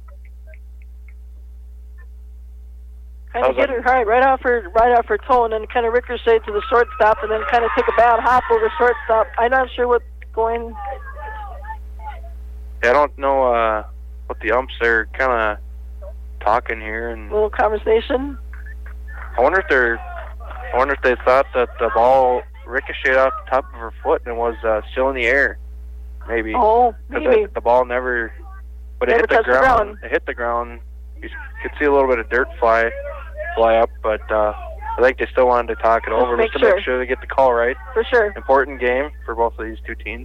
Kind of hit her hard right off her right off her toe, and then kind of ricocheted to the shortstop, and then kind of took a bad hop over shortstop. I'm not sure what's going. I don't know uh, what the umps are kind of talking here, and A little conversation. I wonder if they're. I wonder if they thought that the ball ricocheted off the top of her foot and was uh, still in the air. Maybe. Oh, 'Cause maybe. It, the ball never. But Never it hit the touched the ground. ground. It hit the ground. You could see a little bit of dirt fly, fly up, but uh, I think they still wanted to talk it over make just to sure. make sure they get the call right. For sure. Important game for both of these two teams.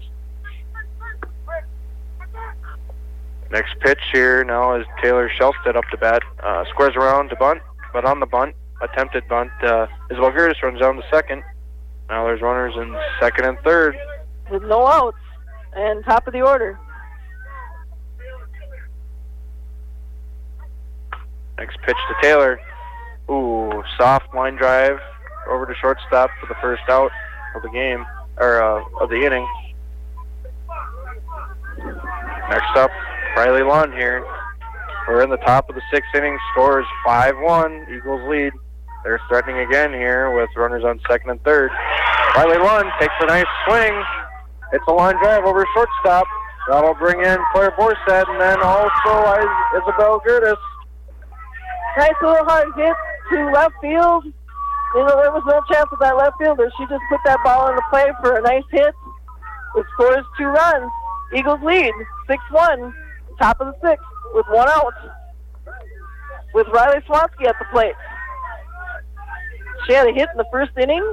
Next pitch here now is Taylor Shellstead up to bat. Uh, squares around to bunt, but on the bunt, attempted bunt, uh, Isabel Gertis runs down to second. Now there's runners in second and third. With no outs. And top of the order. Next pitch to Taylor. Ooh, soft line drive over to shortstop for the first out of the game, or uh, of the inning. Next up, Riley Lund here. We're in the top of the sixth inning. Score is five one. Eagles lead. They're threatening again here with runners on second and third. Riley Lund takes a nice swing. It's a line drive over shortstop. That'll bring in Claire Borstead, and then also Isabel Gertis. Nice little hard hit to left field. You know, there was no chance of that left fielder. She just put that ball into play for a nice hit. It scores two runs. Eagles lead, six one. Top of the sixth with one out. With Riley Swansky at the plate. She had a hit in the first inning.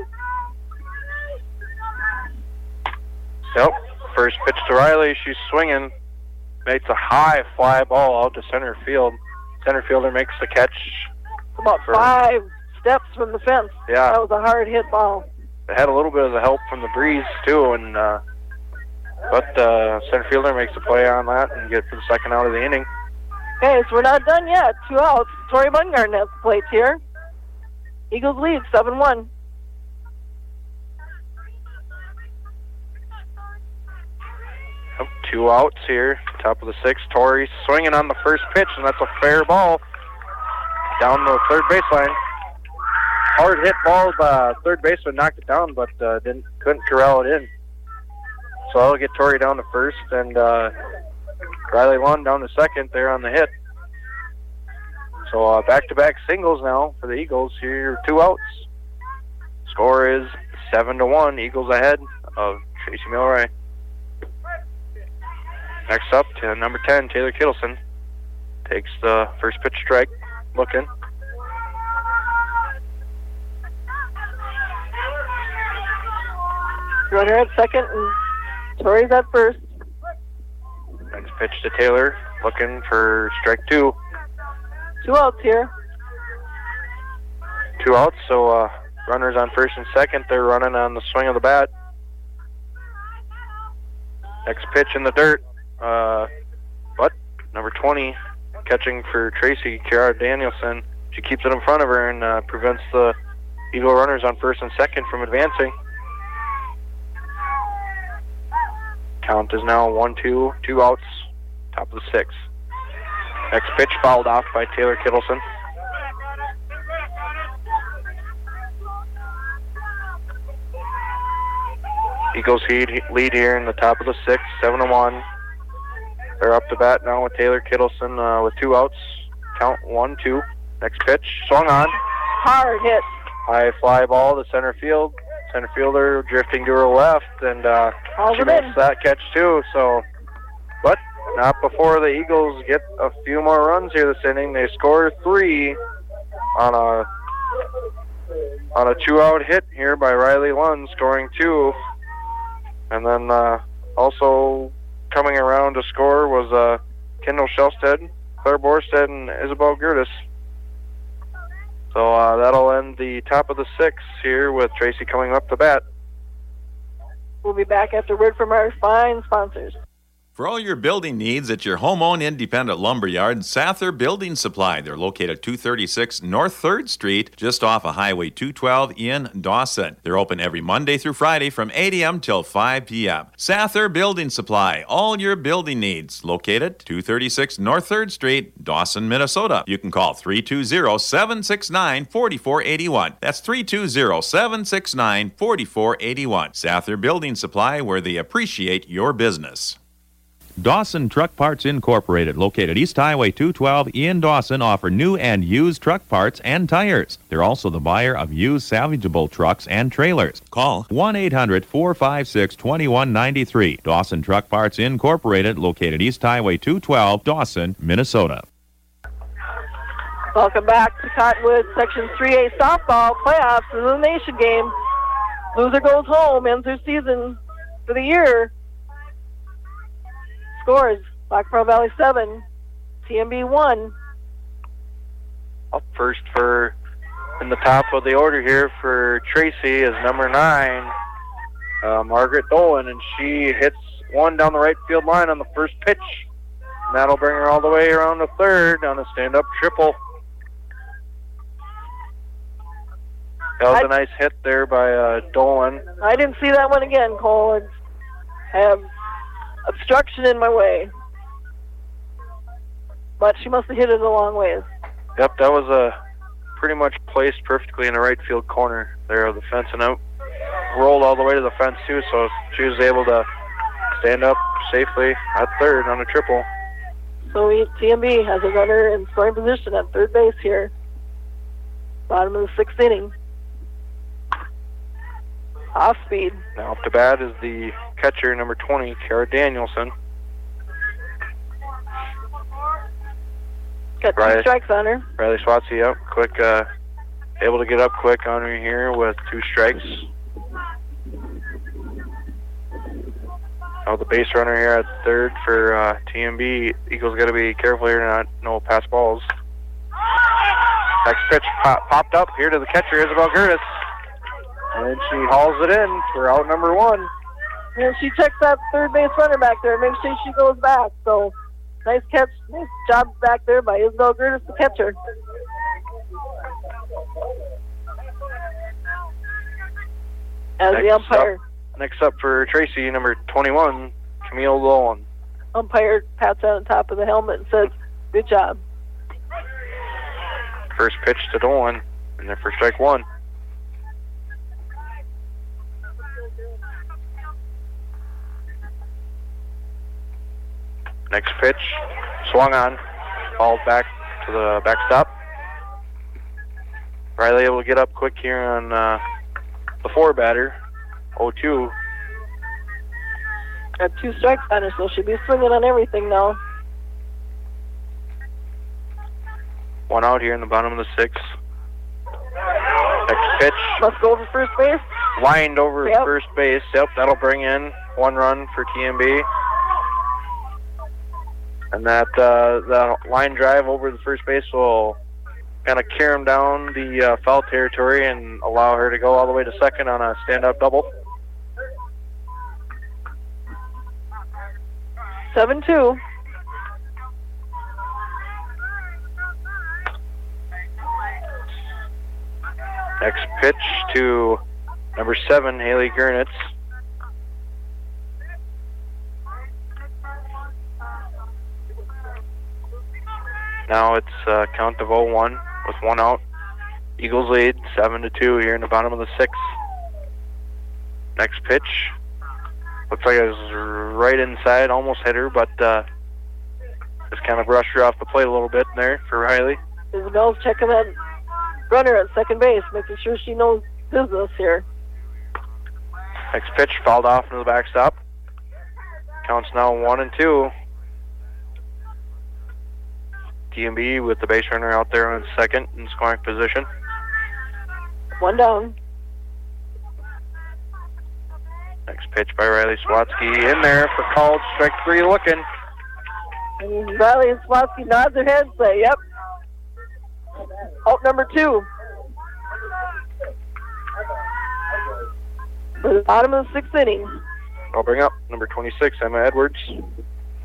Yep, first pitch to Riley. She's swinging. Makes a high fly ball out to center field. Center fielder makes the catch. About for, five steps from the fence. Yeah. That was a hard hit ball. They had a little bit of the help from the breeze, too, and uh, but uh, center fielder makes a play on that and gets the second out of the inning. Okay, so we're not done yet. Two outs. Tori Bungarden has the plate here. Eagles lead, seven one. Two outs here, top of the sixth. Tori swinging on the first pitch, and that's a fair ball down the third baseline. Hard hit ball. The third baseman knocked it down, but uh, didn't couldn't corral it in. So I'll get Tori down to first, and uh, Riley Lund down to second there on the hit. So uh, back-to-back singles now for the Eagles. Here, two outs. Score is seven to one. Eagles ahead of Tracy Milroy. Next up, to number ten, Taylor Kittleson. Takes the first pitch strike, looking. Runner at second, and Tori's at first. Next pitch to Taylor, looking for strike two. Two outs here. Two outs, so uh, runners on first and second. They're running on the swing of the bat. Next pitch in the dirt. Uh, but number twenty, catching for Tracy, Kiara Danielson. She keeps it in front of her and uh, prevents the Eagle runners on first and second from advancing. Count is now one two, two outs, top of the sixth. Next pitch fouled off by Taylor Kittleson. Eagles lead, lead here in the top of the sixth, seven to one. They're up to bat now with Taylor Kittleson uh, with two outs. Count one, two. Next pitch, swung on. Hard hit. High fly ball to center field. Center fielder drifting to her left, and uh, she makes that catch too. So, but not before the Eagles get a few more runs here this inning. They score three on a on a two-out hit here by Riley Lund, scoring two, and then uh, also coming around to score was uh, Kendall Shellstead, Claire Borstead, and Isabel Gertis. So uh, that'll end the top of the sixth here with Tracy coming up to bat. We'll be back after word from our fine sponsors. For all your building needs at your home-owned independent lumberyard, Sather Building Supply. They're located at two thirty-six North third Street, just off of Highway two twelve in Dawson. They're open every Monday through Friday from eight a.m. till five p.m. Sather Building Supply. All your building needs. Located two thirty-six North third Street, Dawson, Minnesota. You can call three two zero, seven six nine, four four eight one. That's three two zero, seven six nine, four four eight one. Sather Building Supply, where they appreciate your business. Dawson Truck Parts Incorporated, located East Highway two twelve in Dawson, offer new and used truck parts and tires. They're also the buyer of used salvageable trucks and trailers. Call one eight hundred, four five six, two one nine three. Dawson Truck Parts Incorporated, located East Highway two twelve, Dawson, Minnesota. Welcome back to Cottonwood Section three A softball playoffs elimination game. Loser goes home, ends their season for the year. Scores: Black Pearl Valley seven, T M B one. Up first for in the top of the order here for Tracy is number nine, uh, Margaret Dolan, and she hits one down the right field line on the first pitch. And that'll bring her all the way around the third on a stand-up triple. That was a nice hit there by uh, Dolan. I didn't see that one again, Cole. It's, I have obstruction in my way. But she must have hit it a long ways. Yep, that was a pretty much placed perfectly in the right field corner there of the fence, and out rolled all the way to the fence too, so she was able to stand up safely at third on a triple. So we, T M B has a runner in scoring position at third base here. Bottom of the sixth inning. Off speed. Now up to bat is the catcher, number twenty, Kara Danielson. Got two Riley, strikes on her. Riley Swatsky up quick, uh, able to get up quick on her here with two strikes. Now the base runner here at third for uh, T M B. Eagles got to be careful here, not no pass balls. Next pitch pop, popped up here to the catcher, Isabel Gertis. And she hauls it in for out number one. And she checks that third base runner back there and makes sure she goes back. So, nice catch, nice job back there by Isabel Gertis, the catcher. As next the umpire. Up, next up for Tracy, number twenty-one, Camille Dolan. Umpire pats on the top of the helmet and says, good job. First pitch to Dolan, and there for strike one. Next pitch, swung on, balled back to the backstop. Riley able to get up quick here on uh, the four batter, oh two. Got two strikes on her, so she'll be swinging on everything now. One out here in the bottom of the sixth. Next pitch. Must go over first base. Lined over Yep. first base. Yep, that'll bring in one run for T M B. And that uh, that line drive over the first base will kind of carry him down the uh, foul territory and allow her to go all the way to second on a stand-up double. seven two. Next pitch to number seven, Haley Gernitz. Now it's a count of oh one with one out. Eagles lead seven to two here in the bottom of the sixth. Next pitch. Looks like it was right inside, almost hit her, but uh, just kind of brushed her off the plate a little bit there for Riley. Isabel's checking that runner at second base, making sure she knows business here. Next pitch fouled off into the backstop. Counts now one and two. T M B with the base runner out there on second in scoring position. One down. Next pitch by Riley Swatsky in there for called strike three looking. And Riley Swatsky nods her head and say, yep. Out number two. For the bottom of the sixth inning. I'll bring up number twenty-six, Emma Edwards.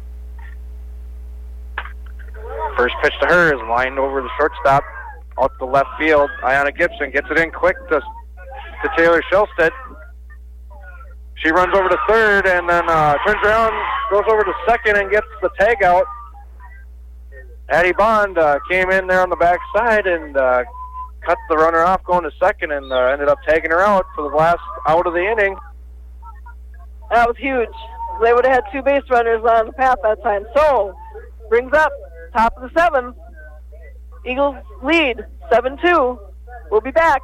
First pitch to her is lined over the shortstop, out to the left field. Ayana Gibson gets it in quick to, to Taylor Shelstead. She runs over to third and then uh, turns around, goes over to second and gets the tag out. Addie Bond uh, came in there on the backside and uh, cut the runner off going to second and uh, ended up tagging her out for the last out of the inning. That was huge. They would have had two base runners on the path that time. So, brings up top of the seventh. Eagles lead seven two. We'll be back.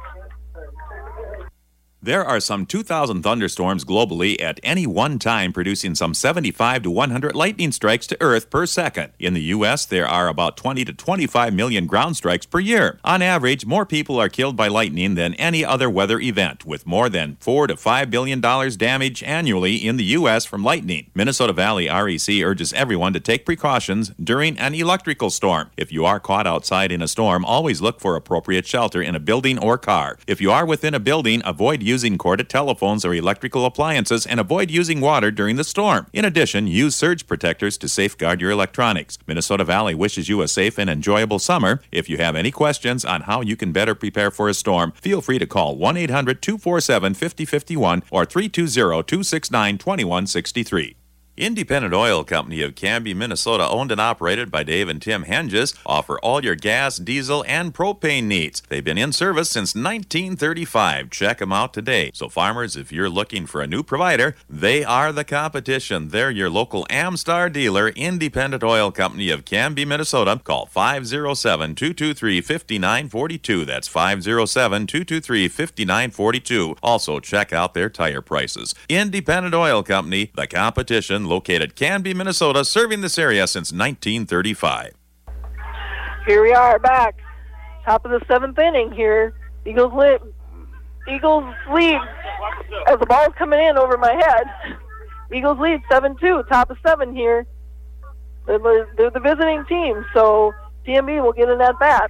There are some two thousand thunderstorms globally at any one time, producing some seventy-five to one hundred lightning strikes to Earth per second. In the U S, there are about twenty to twenty-five million ground strikes per year. On average, more people are killed by lightning than any other weather event, with more than four to five billion dollars damage annually in the U S from lightning. Minnesota Valley R E C urges everyone to take precautions during an electrical storm. If you are caught outside in a storm, always look for appropriate shelter in a building or car. If you are within a building, avoid using using corded telephones or electrical appliances and avoid using water during the storm. In addition, use surge protectors to safeguard your electronics. Minnesota Valley wishes you a safe and enjoyable summer. If you have any questions on how you can better prepare for a storm, feel free to call one eight hundred two four seven five zero five one or three two zero two six nine two one six three. Independent Oil Company of Canby, Minnesota, owned and operated by Dave and Tim Henges, offer all your gas, diesel, and propane needs. They've been in service since nineteen thirty-five. Check them out today. So farmers, if you're looking for a new provider, they are the competition. They're your local Amstar dealer, Independent Oil Company of Canby, Minnesota. Call five oh seven, two two three, five nine four two. That's five oh seven, two two three, five nine four two. Also, check out their tire prices. Independent Oil Company, the competition, located Canby, Minnesota, serving this area since nineteen thirty-five. Here we are back, top of the seventh inning here. Eagles lead. Eagles lead as the ball's coming in over my head. Eagles lead seven two, top of seven here. They're, they're the visiting team, so T M B will get an at bat.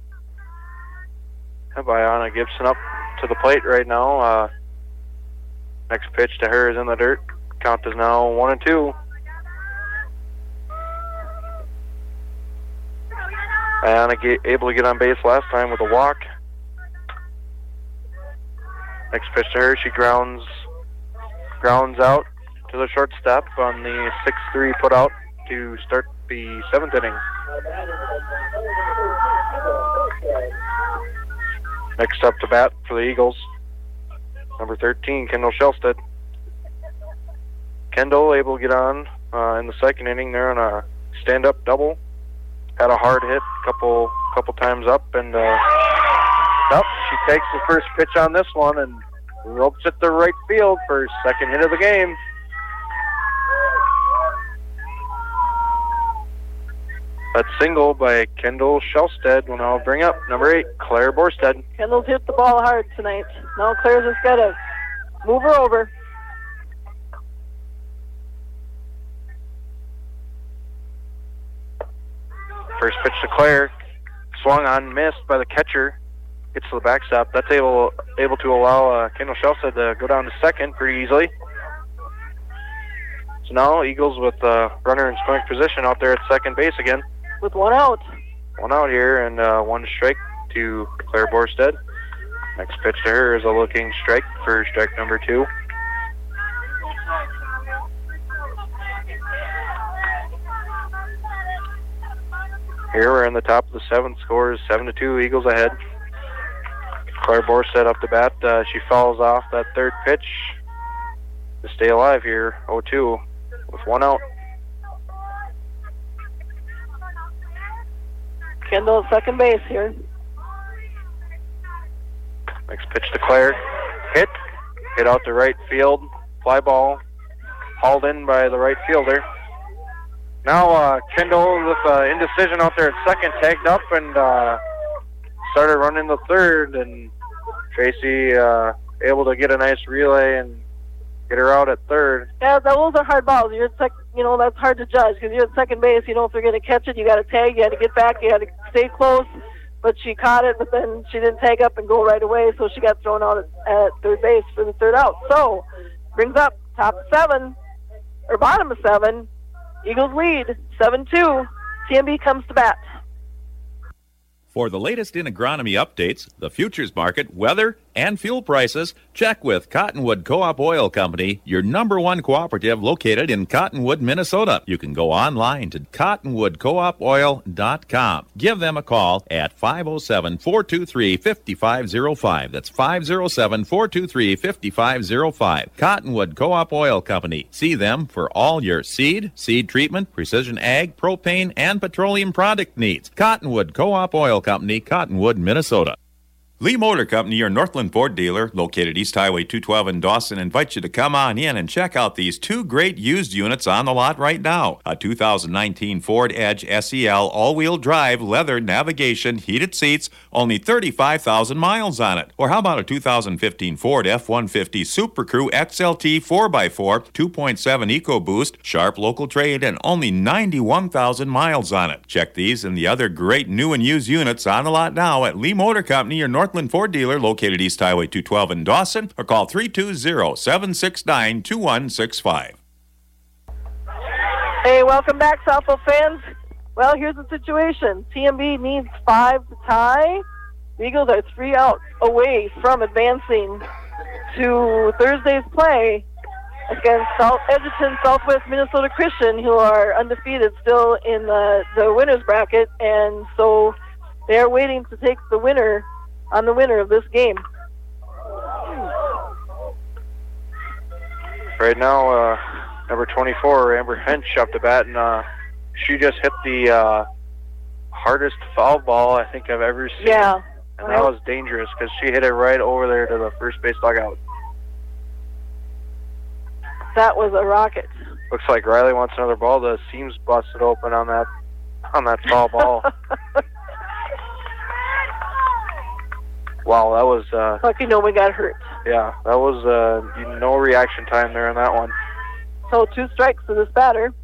Ayana Gibson up to the plate right now. Uh, next pitch to her is in the dirt. Count is now one and two. Ayana get, able to get on base last time with a walk. Next pitch to her, she grounds grounds out to the shortstop on the six three put out to start the seventh inning. Next up to bat for the Eagles, number thirteen, Kendall Shelstead. Kendall able to get on uh, in the second inning there on a stand-up double. Had a hard hit a couple couple times up, and uh, up she takes the first pitch on this one and ropes it to right field for second hit of the game. That single by Kendall Shelstead will now bring up number eight, Claire Borstead. Kendall's hit the ball hard tonight. Now Claire's just got to move her over. First pitch to Claire, swung on, missed by the catcher. Gets to the backstop. That's able able to allow uh, Kendall Shelstead to go down to second pretty easily. So now Eagles with uh, runner in scoring position out there at second base again. With one out. One out here and uh, one strike to Claire Borstead. Next pitch to her is a looking strike for strike number two. Here we're in the top of the seventh. Score is seven to two. Eagles ahead. Claire Borstead up to bat. Uh, she fouls off that third pitch to stay alive here. oh two with one out. Kendall at second base here. Next pitch to Claire. Hit. Hit out to right field. Fly ball. Hauled in by the right fielder. Now uh, Kendall with uh, indecision out there at second, tagged up and uh, started running the third, and Tracy uh, able to get a nice relay and get her out at third. Yeah, those are hard balls. You're at sec- you know, that's hard to judge because you're at second base. You know if they're going to catch it, you got to tag, you got to get back, you got to stay close. But she caught it, but then she didn't tag up and go right away, so she got thrown out at, at third base for the third out. So brings up top of seven or bottom of seven. Eagles lead seven two. T M B comes to bat. For the latest in agronomy updates, the futures market, weather, and fuel prices, check with Cottonwood Co-op Oil Company, your number one cooperative located in Cottonwood, Minnesota. You can go online to cottonwood coop oil dot com. Give them a call at five oh seven, four two three, five five oh five. That's five oh seven, four two three, five five oh five. Cottonwood Co-op Oil Company. See them for all your seed, seed treatment, precision ag, propane, and petroleum product needs. Cottonwood Co-op Oil Company, Cottonwood, Minnesota. Lee Motor Company, your Northland Ford dealer, located East Highway two twelve in Dawson, invites you to come on in and check out these two great used units on the lot right now. A two thousand nineteen Ford Edge S E L all-wheel drive, leather, navigation, heated seats, only thirty-five thousand miles on it. Or how about a two thousand fifteen Ford F one fifty Super Crew X L T four by four, two point seven EcoBoost, sharp local trade, and only ninety-one thousand miles on it. Check these and the other great new and used units on the lot now at Lee Motor Company, your Northland Ford dealer, located East Highway two twelve in Dawson, or call three two zero, seven six nine, two one six five. Hey, welcome back, Southfield fans. Well, here's the situation. T M B needs five to tie. The Eagles are three out away from advancing to Thursday's play against South Edgerton Southwest Minnesota Christian, who are undefeated still in the, the winner's bracket, and so they're waiting to take the winner on the winner of this game. Right now, uh, number twenty-four, Amber Hench, up to bat, and uh, she just hit the uh, hardest foul ball I think I've ever seen. Yeah. And that was dangerous because she hit it right over there to the first base dugout. That was a rocket. Looks like Riley wants another ball. The seam's busted open on that on that foul ball. Wow, that was... Uh, Lucky no one got hurt. Yeah, that was uh, no reaction time there on that one. So two strikes to this batter.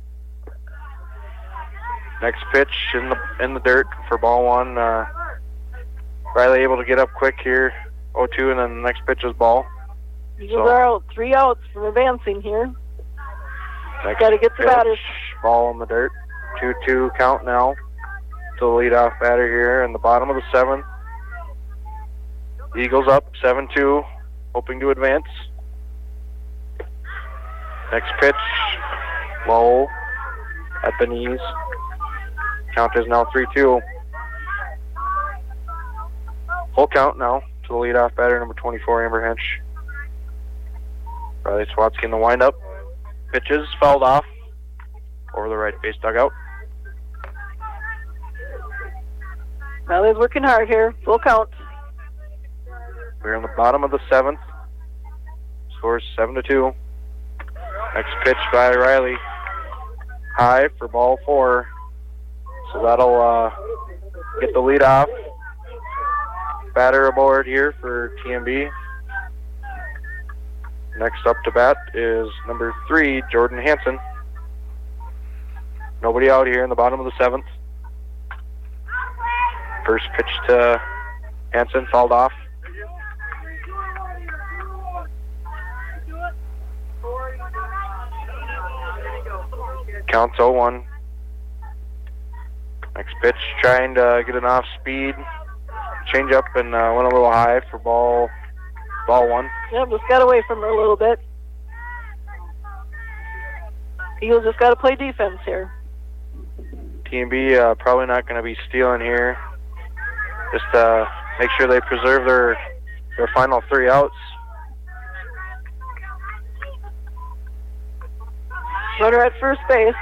Next pitch in the in the dirt for ball one. Uh, Riley able to get up quick here, oh two, and then the next pitch is ball. Eagles so, are out three outs from advancing here. Got to get the pitch, batters. Ball in the dirt. two two count now to the leadoff batter here in the bottom of the seventh. Eagles up seven two, hoping to advance. Next pitch, low at the knees. Count is now three two. Full count now to the leadoff batter, number twenty-four, Amber Hench. Riley Swatsky in the windup. Pitches fouled off over the right base dugout. Riley's working hard here. Full count. We're in the bottom of the seventh. Scores seven to two. Next pitch by Riley. High for ball four. So that'll uh, get the lead off. Batter aboard here for T M B. Next up to bat is number three, Jordan Hansen. Nobody out here in the bottom of the seventh. First pitch to Hansen, fouled off. Counts oh one. Next pitch, trying to get an off speed. Change up and uh, went a little high for ball ball one. Yep, just got away from her a little bit. Eagles just got to play defense here. T M B uh, probably not going to be stealing here. Just uh, make sure they preserve their their final three outs. Runner at first base.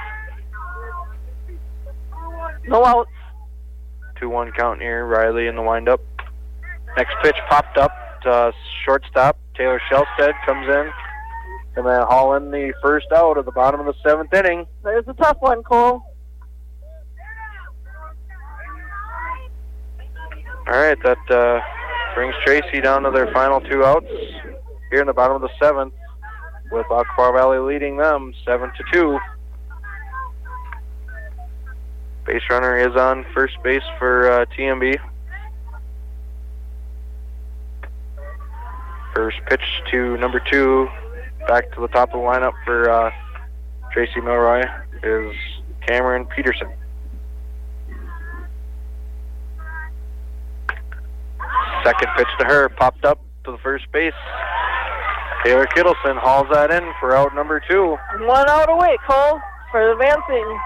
No outs. two one count here. Riley in the windup. Next pitch popped up to shortstop. Taylor Shelstead comes in. And then haul in the first out at the bottom of the seventh inning. There's a tough one, Cole. All right, that uh, brings Tracy down to their final two outs here in the bottom of the seventh, with Aqua Valley leading them seven to two. Base runner is on first base for uh, T M B. First pitch to number two, back to the top of the lineup for uh, Tracy Milroy, is Cameron Peterson. Second pitch to her, popped up to the first base. Taylor Kittleson hauls that in for out number two. One out away, Cole, for advancing.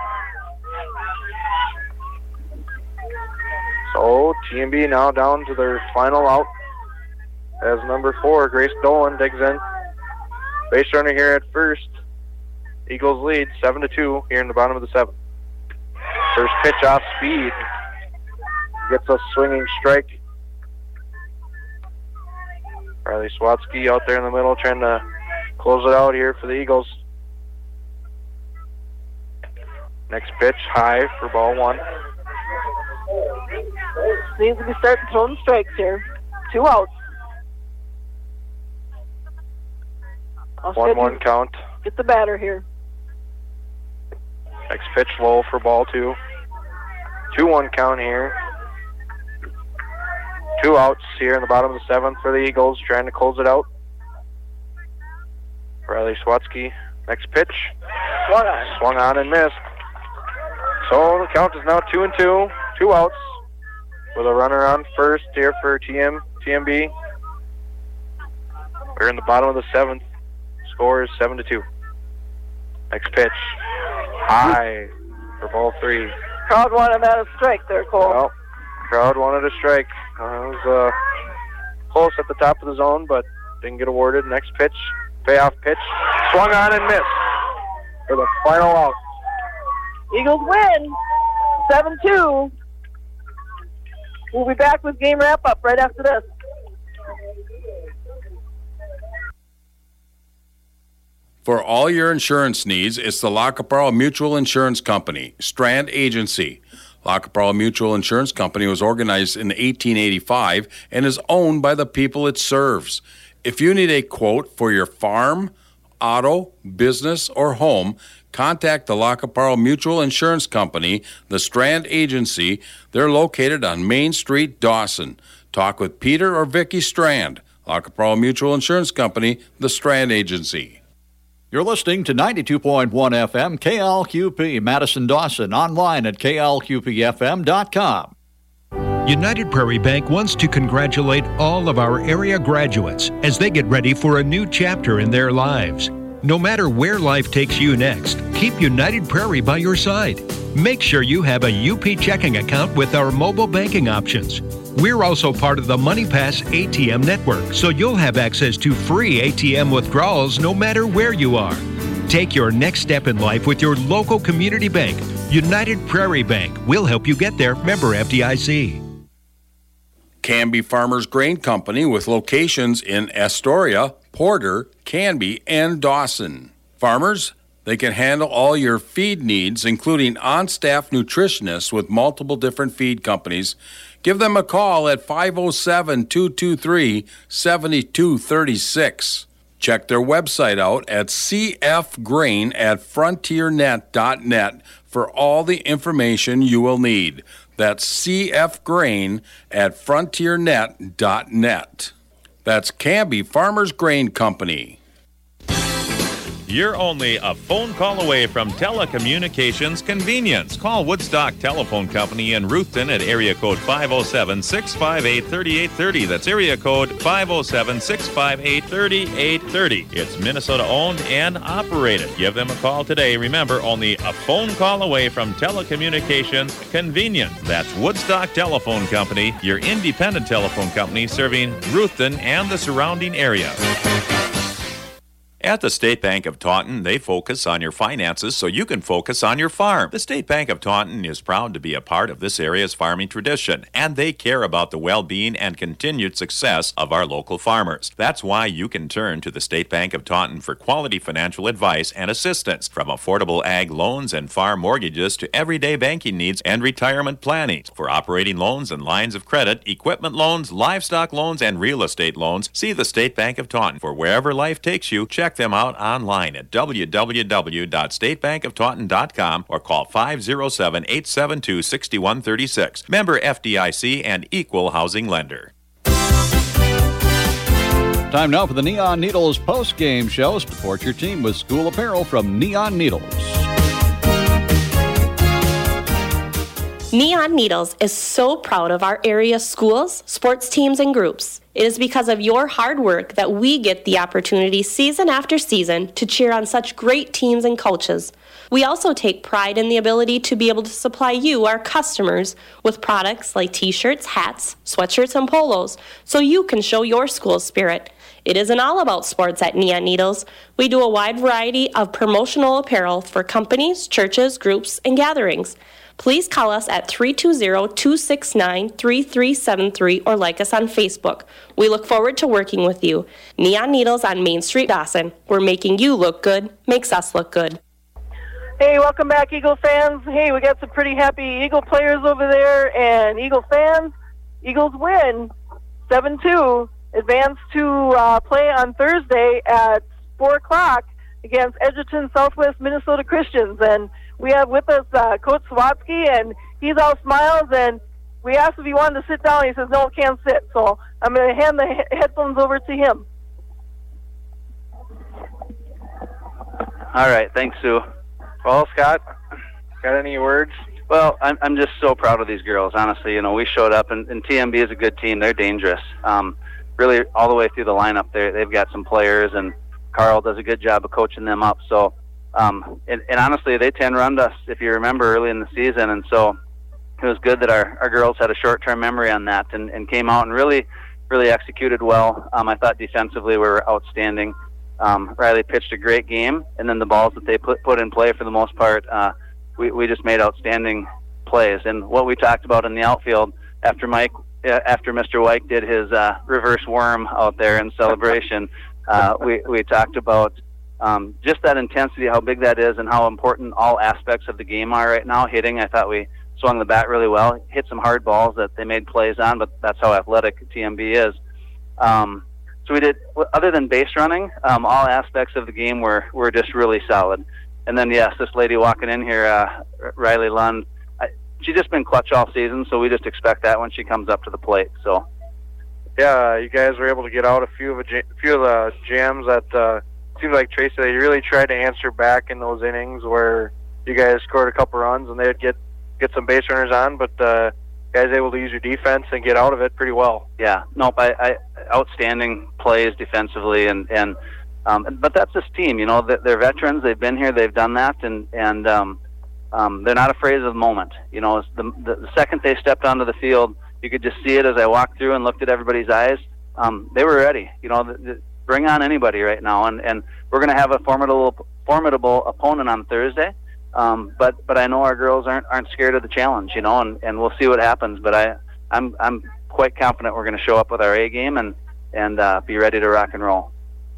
So T M B now down to their final out as number four, Grace Dolan, digs in. Base runner here at first. Eagles lead seven to two here in the bottom of the seventh. First pitch off speed. Gets a swinging strike. Riley Swatsky out there in the middle trying to close it out here for the Eagles. Next pitch, high for ball one. Seems to be starting throwing strikes here. Two outs. one one count. Get the batter here. Next pitch low for ball two. two one count here. Two outs here in the bottom of the seventh for the Eagles, trying to close it out. Riley Swatsky, next pitch. Swung on. Swung on and missed. So the count is now two and two. Two outs with a runner on first here for T M T M B. We're in the bottom of the seventh. Score is seven to two. Next pitch, high for ball three. Crowd wanted him at a strike there, Cole. Well, crowd wanted a strike. Uh, it was uh, close at the top of the zone, but didn't get awarded. Next pitch, payoff pitch, swung on and missed for the final out. Eagles win seven two. We'll be back with game wrap-up right after this. For all your insurance needs, it's the Lacaparo Mutual Insurance Company, Strand Agency. Lacaparo Mutual Insurance Company was organized in eighteen eighty-five and is owned by the people it serves. If you need a quote for your farm, auto, business, or home, contact the Lacaparo Mutual Insurance Company, the Strand Agency. They're located on Main Street, Dawson. Talk with Peter or Vicky Strand. Lacaparo Mutual Insurance Company, the Strand Agency. You're listening to ninety-two point one F M K L Q P, Madison Dawson, online at K L Q P F M dot com. United Prairie Bank wants to congratulate all of our area graduates as they get ready for a new chapter in their lives. No matter where life takes you next, keep United Prairie by your side. Make sure you have a U P checking account with our mobile banking options. We're also part of the MoneyPass A T M network, so you'll have access to free A T M withdrawals no matter where you are. Take your next step in life with your local community bank. United Prairie Bank will help you get there. Member F D I C. Canby Farmers Grain Company with locations in Astoria, Porter, Canby, and Dawson. Farmers, they can handle all your feed needs, including on-staff nutritionists with multiple different feed companies. Give them a call at five oh seven, two two three, seven two three six. Check their website out at c f grain at frontier net dot net for all the information you will need. That's c f grain at frontier net dot net. That's Canby Farmers Grain Company. You're only a phone call away from telecommunications convenience. Call Woodstock Telephone Company in Ruthven at area code five oh seven, six five eight, three eight three oh. That's area code five oh seven, six five eight, three eight three oh. It's Minnesota owned and operated. Give them a call today. Remember, only a phone call away from telecommunications convenience. That's Woodstock Telephone Company, your independent telephone company serving Ruthven and the surrounding area. At the State Bank of Taunton, they focus on your finances so you can focus on your farm. The State Bank of Taunton is proud to be a part of this area's farming tradition, and they care about the well-being and continued success of our local farmers. That's why you can turn to the State Bank of Taunton for quality financial advice and assistance, from affordable ag loans and farm mortgages to everyday banking needs and retirement planning. For operating loans and lines of credit, equipment loans, livestock loans, and real estate loans, see the State Bank of Taunton. For wherever life takes you, check them out online at w w w dot state bank of taunton dot com or call five oh seven, eight seven two, six one three six. Member F D I C and equal housing lender. Time now for the Neon Needles post-game show. Support your team with school apparel from Neon Needles. Neon Needles is so proud of our area schools, sports teams, and groups. It is because of your hard work that we get the opportunity season after season to cheer on such great teams and coaches. We also take pride in the ability to be able to supply you, our customers, with products like t-shirts, hats, sweatshirts, and polos, so you can show your school's spirit. It isn't all about sports at Neon Needles. We do a wide variety of promotional apparel for companies, churches, groups, and gatherings. Please call us at three two zero, two six nine, three three seven three or like us on Facebook. We look forward to working with you. Neon Needles on Main Street, Dawson. We're making you look good, makes us look good. Hey, welcome back, Eagle fans. Hey, we got some pretty happy Eagle players over there, and Eagle fans, Eagles win seven two, advance to uh, play on Thursday at four o'clock against Edgerton Southwest Minnesota Christians. And we have with us uh, Coach Sawatsky, and he's all smiles, and we asked if he wanted to sit down. He says, no, can't sit. So I'm going to hand the he- headphones over to him. All right. Thanks, Sue. Well, Scott, got any words? Well, I'm I'm just so proud of these girls, honestly. You know, we showed up, and, and T M B is a good team. They're dangerous. Um, really, all the way through the lineup, they they've got some players, and Carl does a good job of coaching them up. So, um, and, and honestly, they ten-runned us, if you remember, early in the season, and so it was good that our, our girls had a short-term memory on that and, and came out and really, really executed well. Um, I thought defensively we were outstanding. Um, Riley pitched a great game, and then the balls that they put put in play for the most part, uh, we, we just made outstanding plays. And what we talked about in the outfield after Mike, uh, after Mister Wyke did his uh, reverse worm out there in celebration, uh, we, we talked about um, just that intensity, how big that is, and how important all aspects of the game are right now. Hitting, I thought we swung the bat really well, hit some hard balls that they made plays on, but that's how athletic T M B is. Um, So we did, other than base running, um, all aspects of the game were, were just really solid. And then, yes, this lady walking in here, uh, Riley Lund, I, she's just been clutch all season, so we just expect that when she comes up to the plate. So, yeah, you guys were able to get out a few of a, a few of the jams that uh, seemed like Tracy. They really tried to answer back in those innings where you guys scored a couple runs and they'd get get some base runners on, but uh, you guys able to use your defense and get out of it pretty well. Yeah, nope, I, I outstanding plays defensively, and and um, but that's this team. You know, they're veterans. They've been here. They've done that, and and um, um, they're not afraid of the moment. You know, the, the the second they stepped onto the field, you could just see it as I walked through and looked at everybody's eyes. Um, they were ready. You know, the, the, bring on anybody right now, and and we're going to have a formidable formidable opponent on Thursday. Um, but but I know our girls aren't aren't scared of the challenge. You know, and, and we'll see what happens. But I I'm I'm quite confident we're going to show up with our A game and and uh, be ready to rock and roll.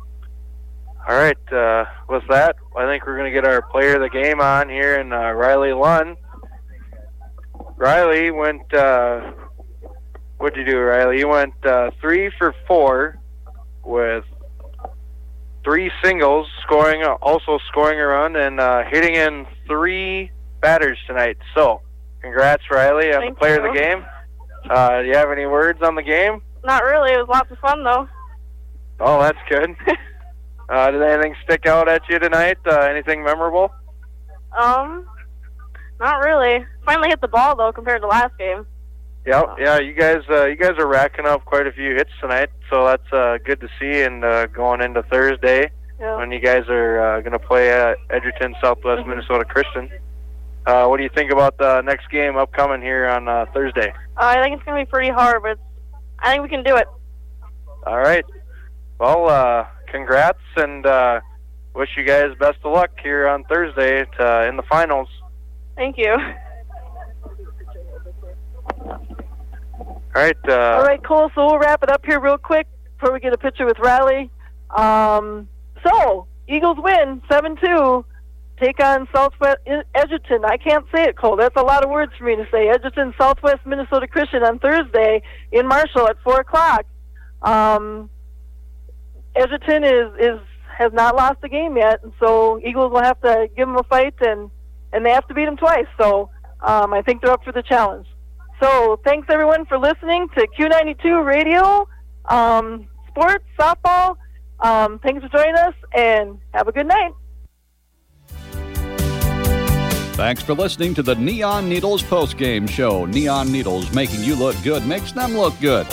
All right, uh, with that, I think we're going to get our player of the game on here, and uh, Riley Lund. Riley went, uh, what'd you do, Riley? You went uh, three for four with three singles, scoring, also scoring a run, and uh, hitting in three batters tonight. So, congrats, Riley, on Thank the player you. of the game. Uh, do you have any words on the game? Not really. It was lots of fun, though. Oh, that's good. uh, did anything stick out at you tonight? Uh, anything memorable? Um, not really. Finally hit the ball, though, compared to last game. Yeah, yeah. You guys, uh, you guys are racking up quite a few hits tonight, so that's uh, good to see. And uh, going into Thursday, Yeah. when you guys are uh, going to play at Edgerton Southwest Mhm. Minnesota Christian, uh, what do you think about the next game upcoming here on uh, Thursday? Uh, I think it's going to be pretty hard, but I think we can do it. All right. Well, uh, congrats, and uh, wish you guys best of luck here on Thursday to, uh, in the finals. Thank you. All right. Uh, All right, cool. So we'll wrap it up here real quick before we get a picture with Riley. Um, so, Eagles win seven two. Take on Southwest Edgerton. I can't say it, Cole. That's a lot of words for me to say. Edgerton Southwest Minnesota Christian on Thursday in Marshall at four o'clock. Um, Edgerton is, is has not lost a game yet, and so Eagles will have to give them a fight, and, and they have to beat them twice. So um, I think they're up for the challenge. So thanks, everyone, for listening to Q ninety-two Radio, um, sports, softball. Um, thanks for joining us, and have a good night. Thanks for listening to the Neon Needles postgame show. Neon Needles, making you look good makes them look good.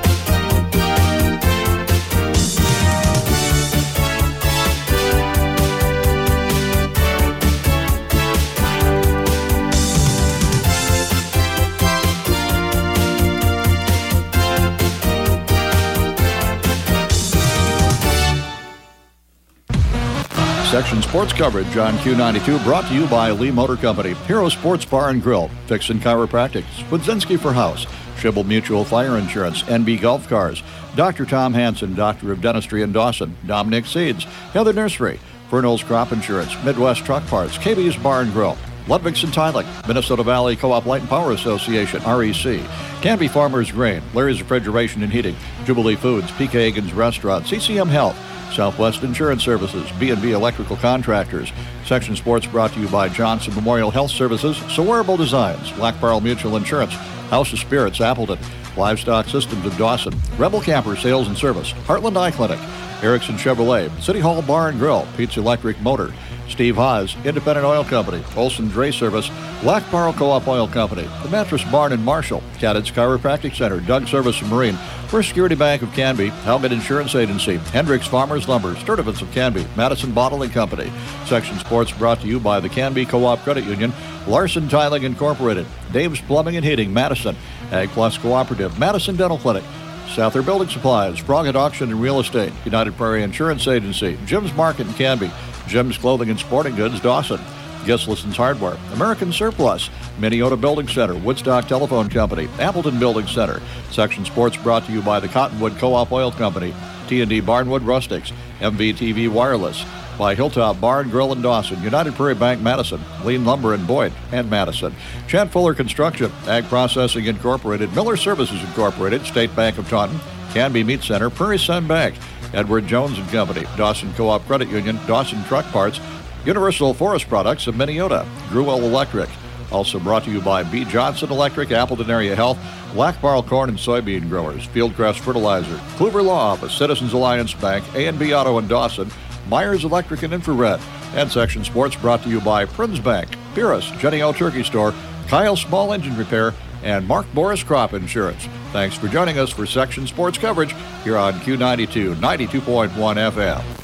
Section Sports coverage on Q ninety-two brought to you by Lee Motor Company, Hero Sports Bar and Grill, Fixin' Chiropractics, Budzinski for House, Schibble Mutual Fire Insurance, N B Golf Cars, Doctor Tom Hansen, Doctor of Dentistry in Dawson, Dominic Seeds, Heather Nursery, Fernald's Crop Insurance, Midwest Truck Parts, K B's Bar and Grill, Ludwigson Tylik, Minnesota Valley Co-op Light and Power Association, R E C, Canby Farmers Grain, Larry's Refrigeration and Heating, Jubilee Foods, P K Higgins Restaurant, C C M Health, Southwest Insurance Services, B and B Electrical Contractors. Section Sports brought to you by Johnson Memorial Health Services, Sawearable Designs, Black Barrel Mutual Insurance, House of Spirits, Appleton, Livestock Systems of Dawson, Rebel Camper Sales and Service, Heartland Eye Clinic, Erickson Chevrolet, City Hall Bar and Grill, Pizza Electric Motor, Steve Haas, Independent Oil Company, Olson Dray Service, Black Barrel Co-op Oil Company, The Mattress Barn in Marshall, Cadets Chiropractic Center, Doug Service and Marine, First Security Bank of Canby, Helmet Insurance Agency, Hendricks Farmers Lumber, Sturtevants of Canby, Madison Bottling Company. Section Sports brought to you by the Canby Co-op Credit Union, Larson Tiling Incorporated, Dave's Plumbing and Heating, Madison, Ag Plus Cooperative, Madison Dental Clinic, Souther Building Supplies, Frogget Auction and Real Estate, United Prairie Insurance Agency, Jim's Market in Canby, Jim's Clothing and Sporting Goods, Dawson, Gislison's Hardware, American Surplus, Minneota Building Center, Woodstock Telephone Company, Appleton Building Center. Section Sports brought to you by the Cottonwood Co-op Oil Company, T and D Barnwood Rustics, M V T V Wireless, by Hilltop Bar and Grill in Dawson, United Prairie Bank Madison, Lean Lumber in Boyd and Madison, Chad Fuller Construction, Ag Processing Incorporated, Miller Services Incorporated, State Bank of Taunton, Canby Meat Center, Prairie Sun Bank, Edward Jones and Company, Dawson Co-op Credit Union, Dawson Truck Parts, Universal Forest Products of Minneota, Grewell Electric. Also brought to you by B. Johnson Electric, Appleton Area Health, Black Barrel Corn and Soybean Growers, Fieldcrest Fertilizer, Kluver Law Office, Citizens Alliance Bank, A and B Auto in Dawson, Myers Electric and Infrared, and Section Sports brought to you by Prince Bank, Pyrrhus, Jenny O Turkey Store, Kyle Small Engine Repair, and Mark Boris Crop Insurance. Thanks for joining us for Section Sports coverage here on Q ninety-two, ninety-two point one F M.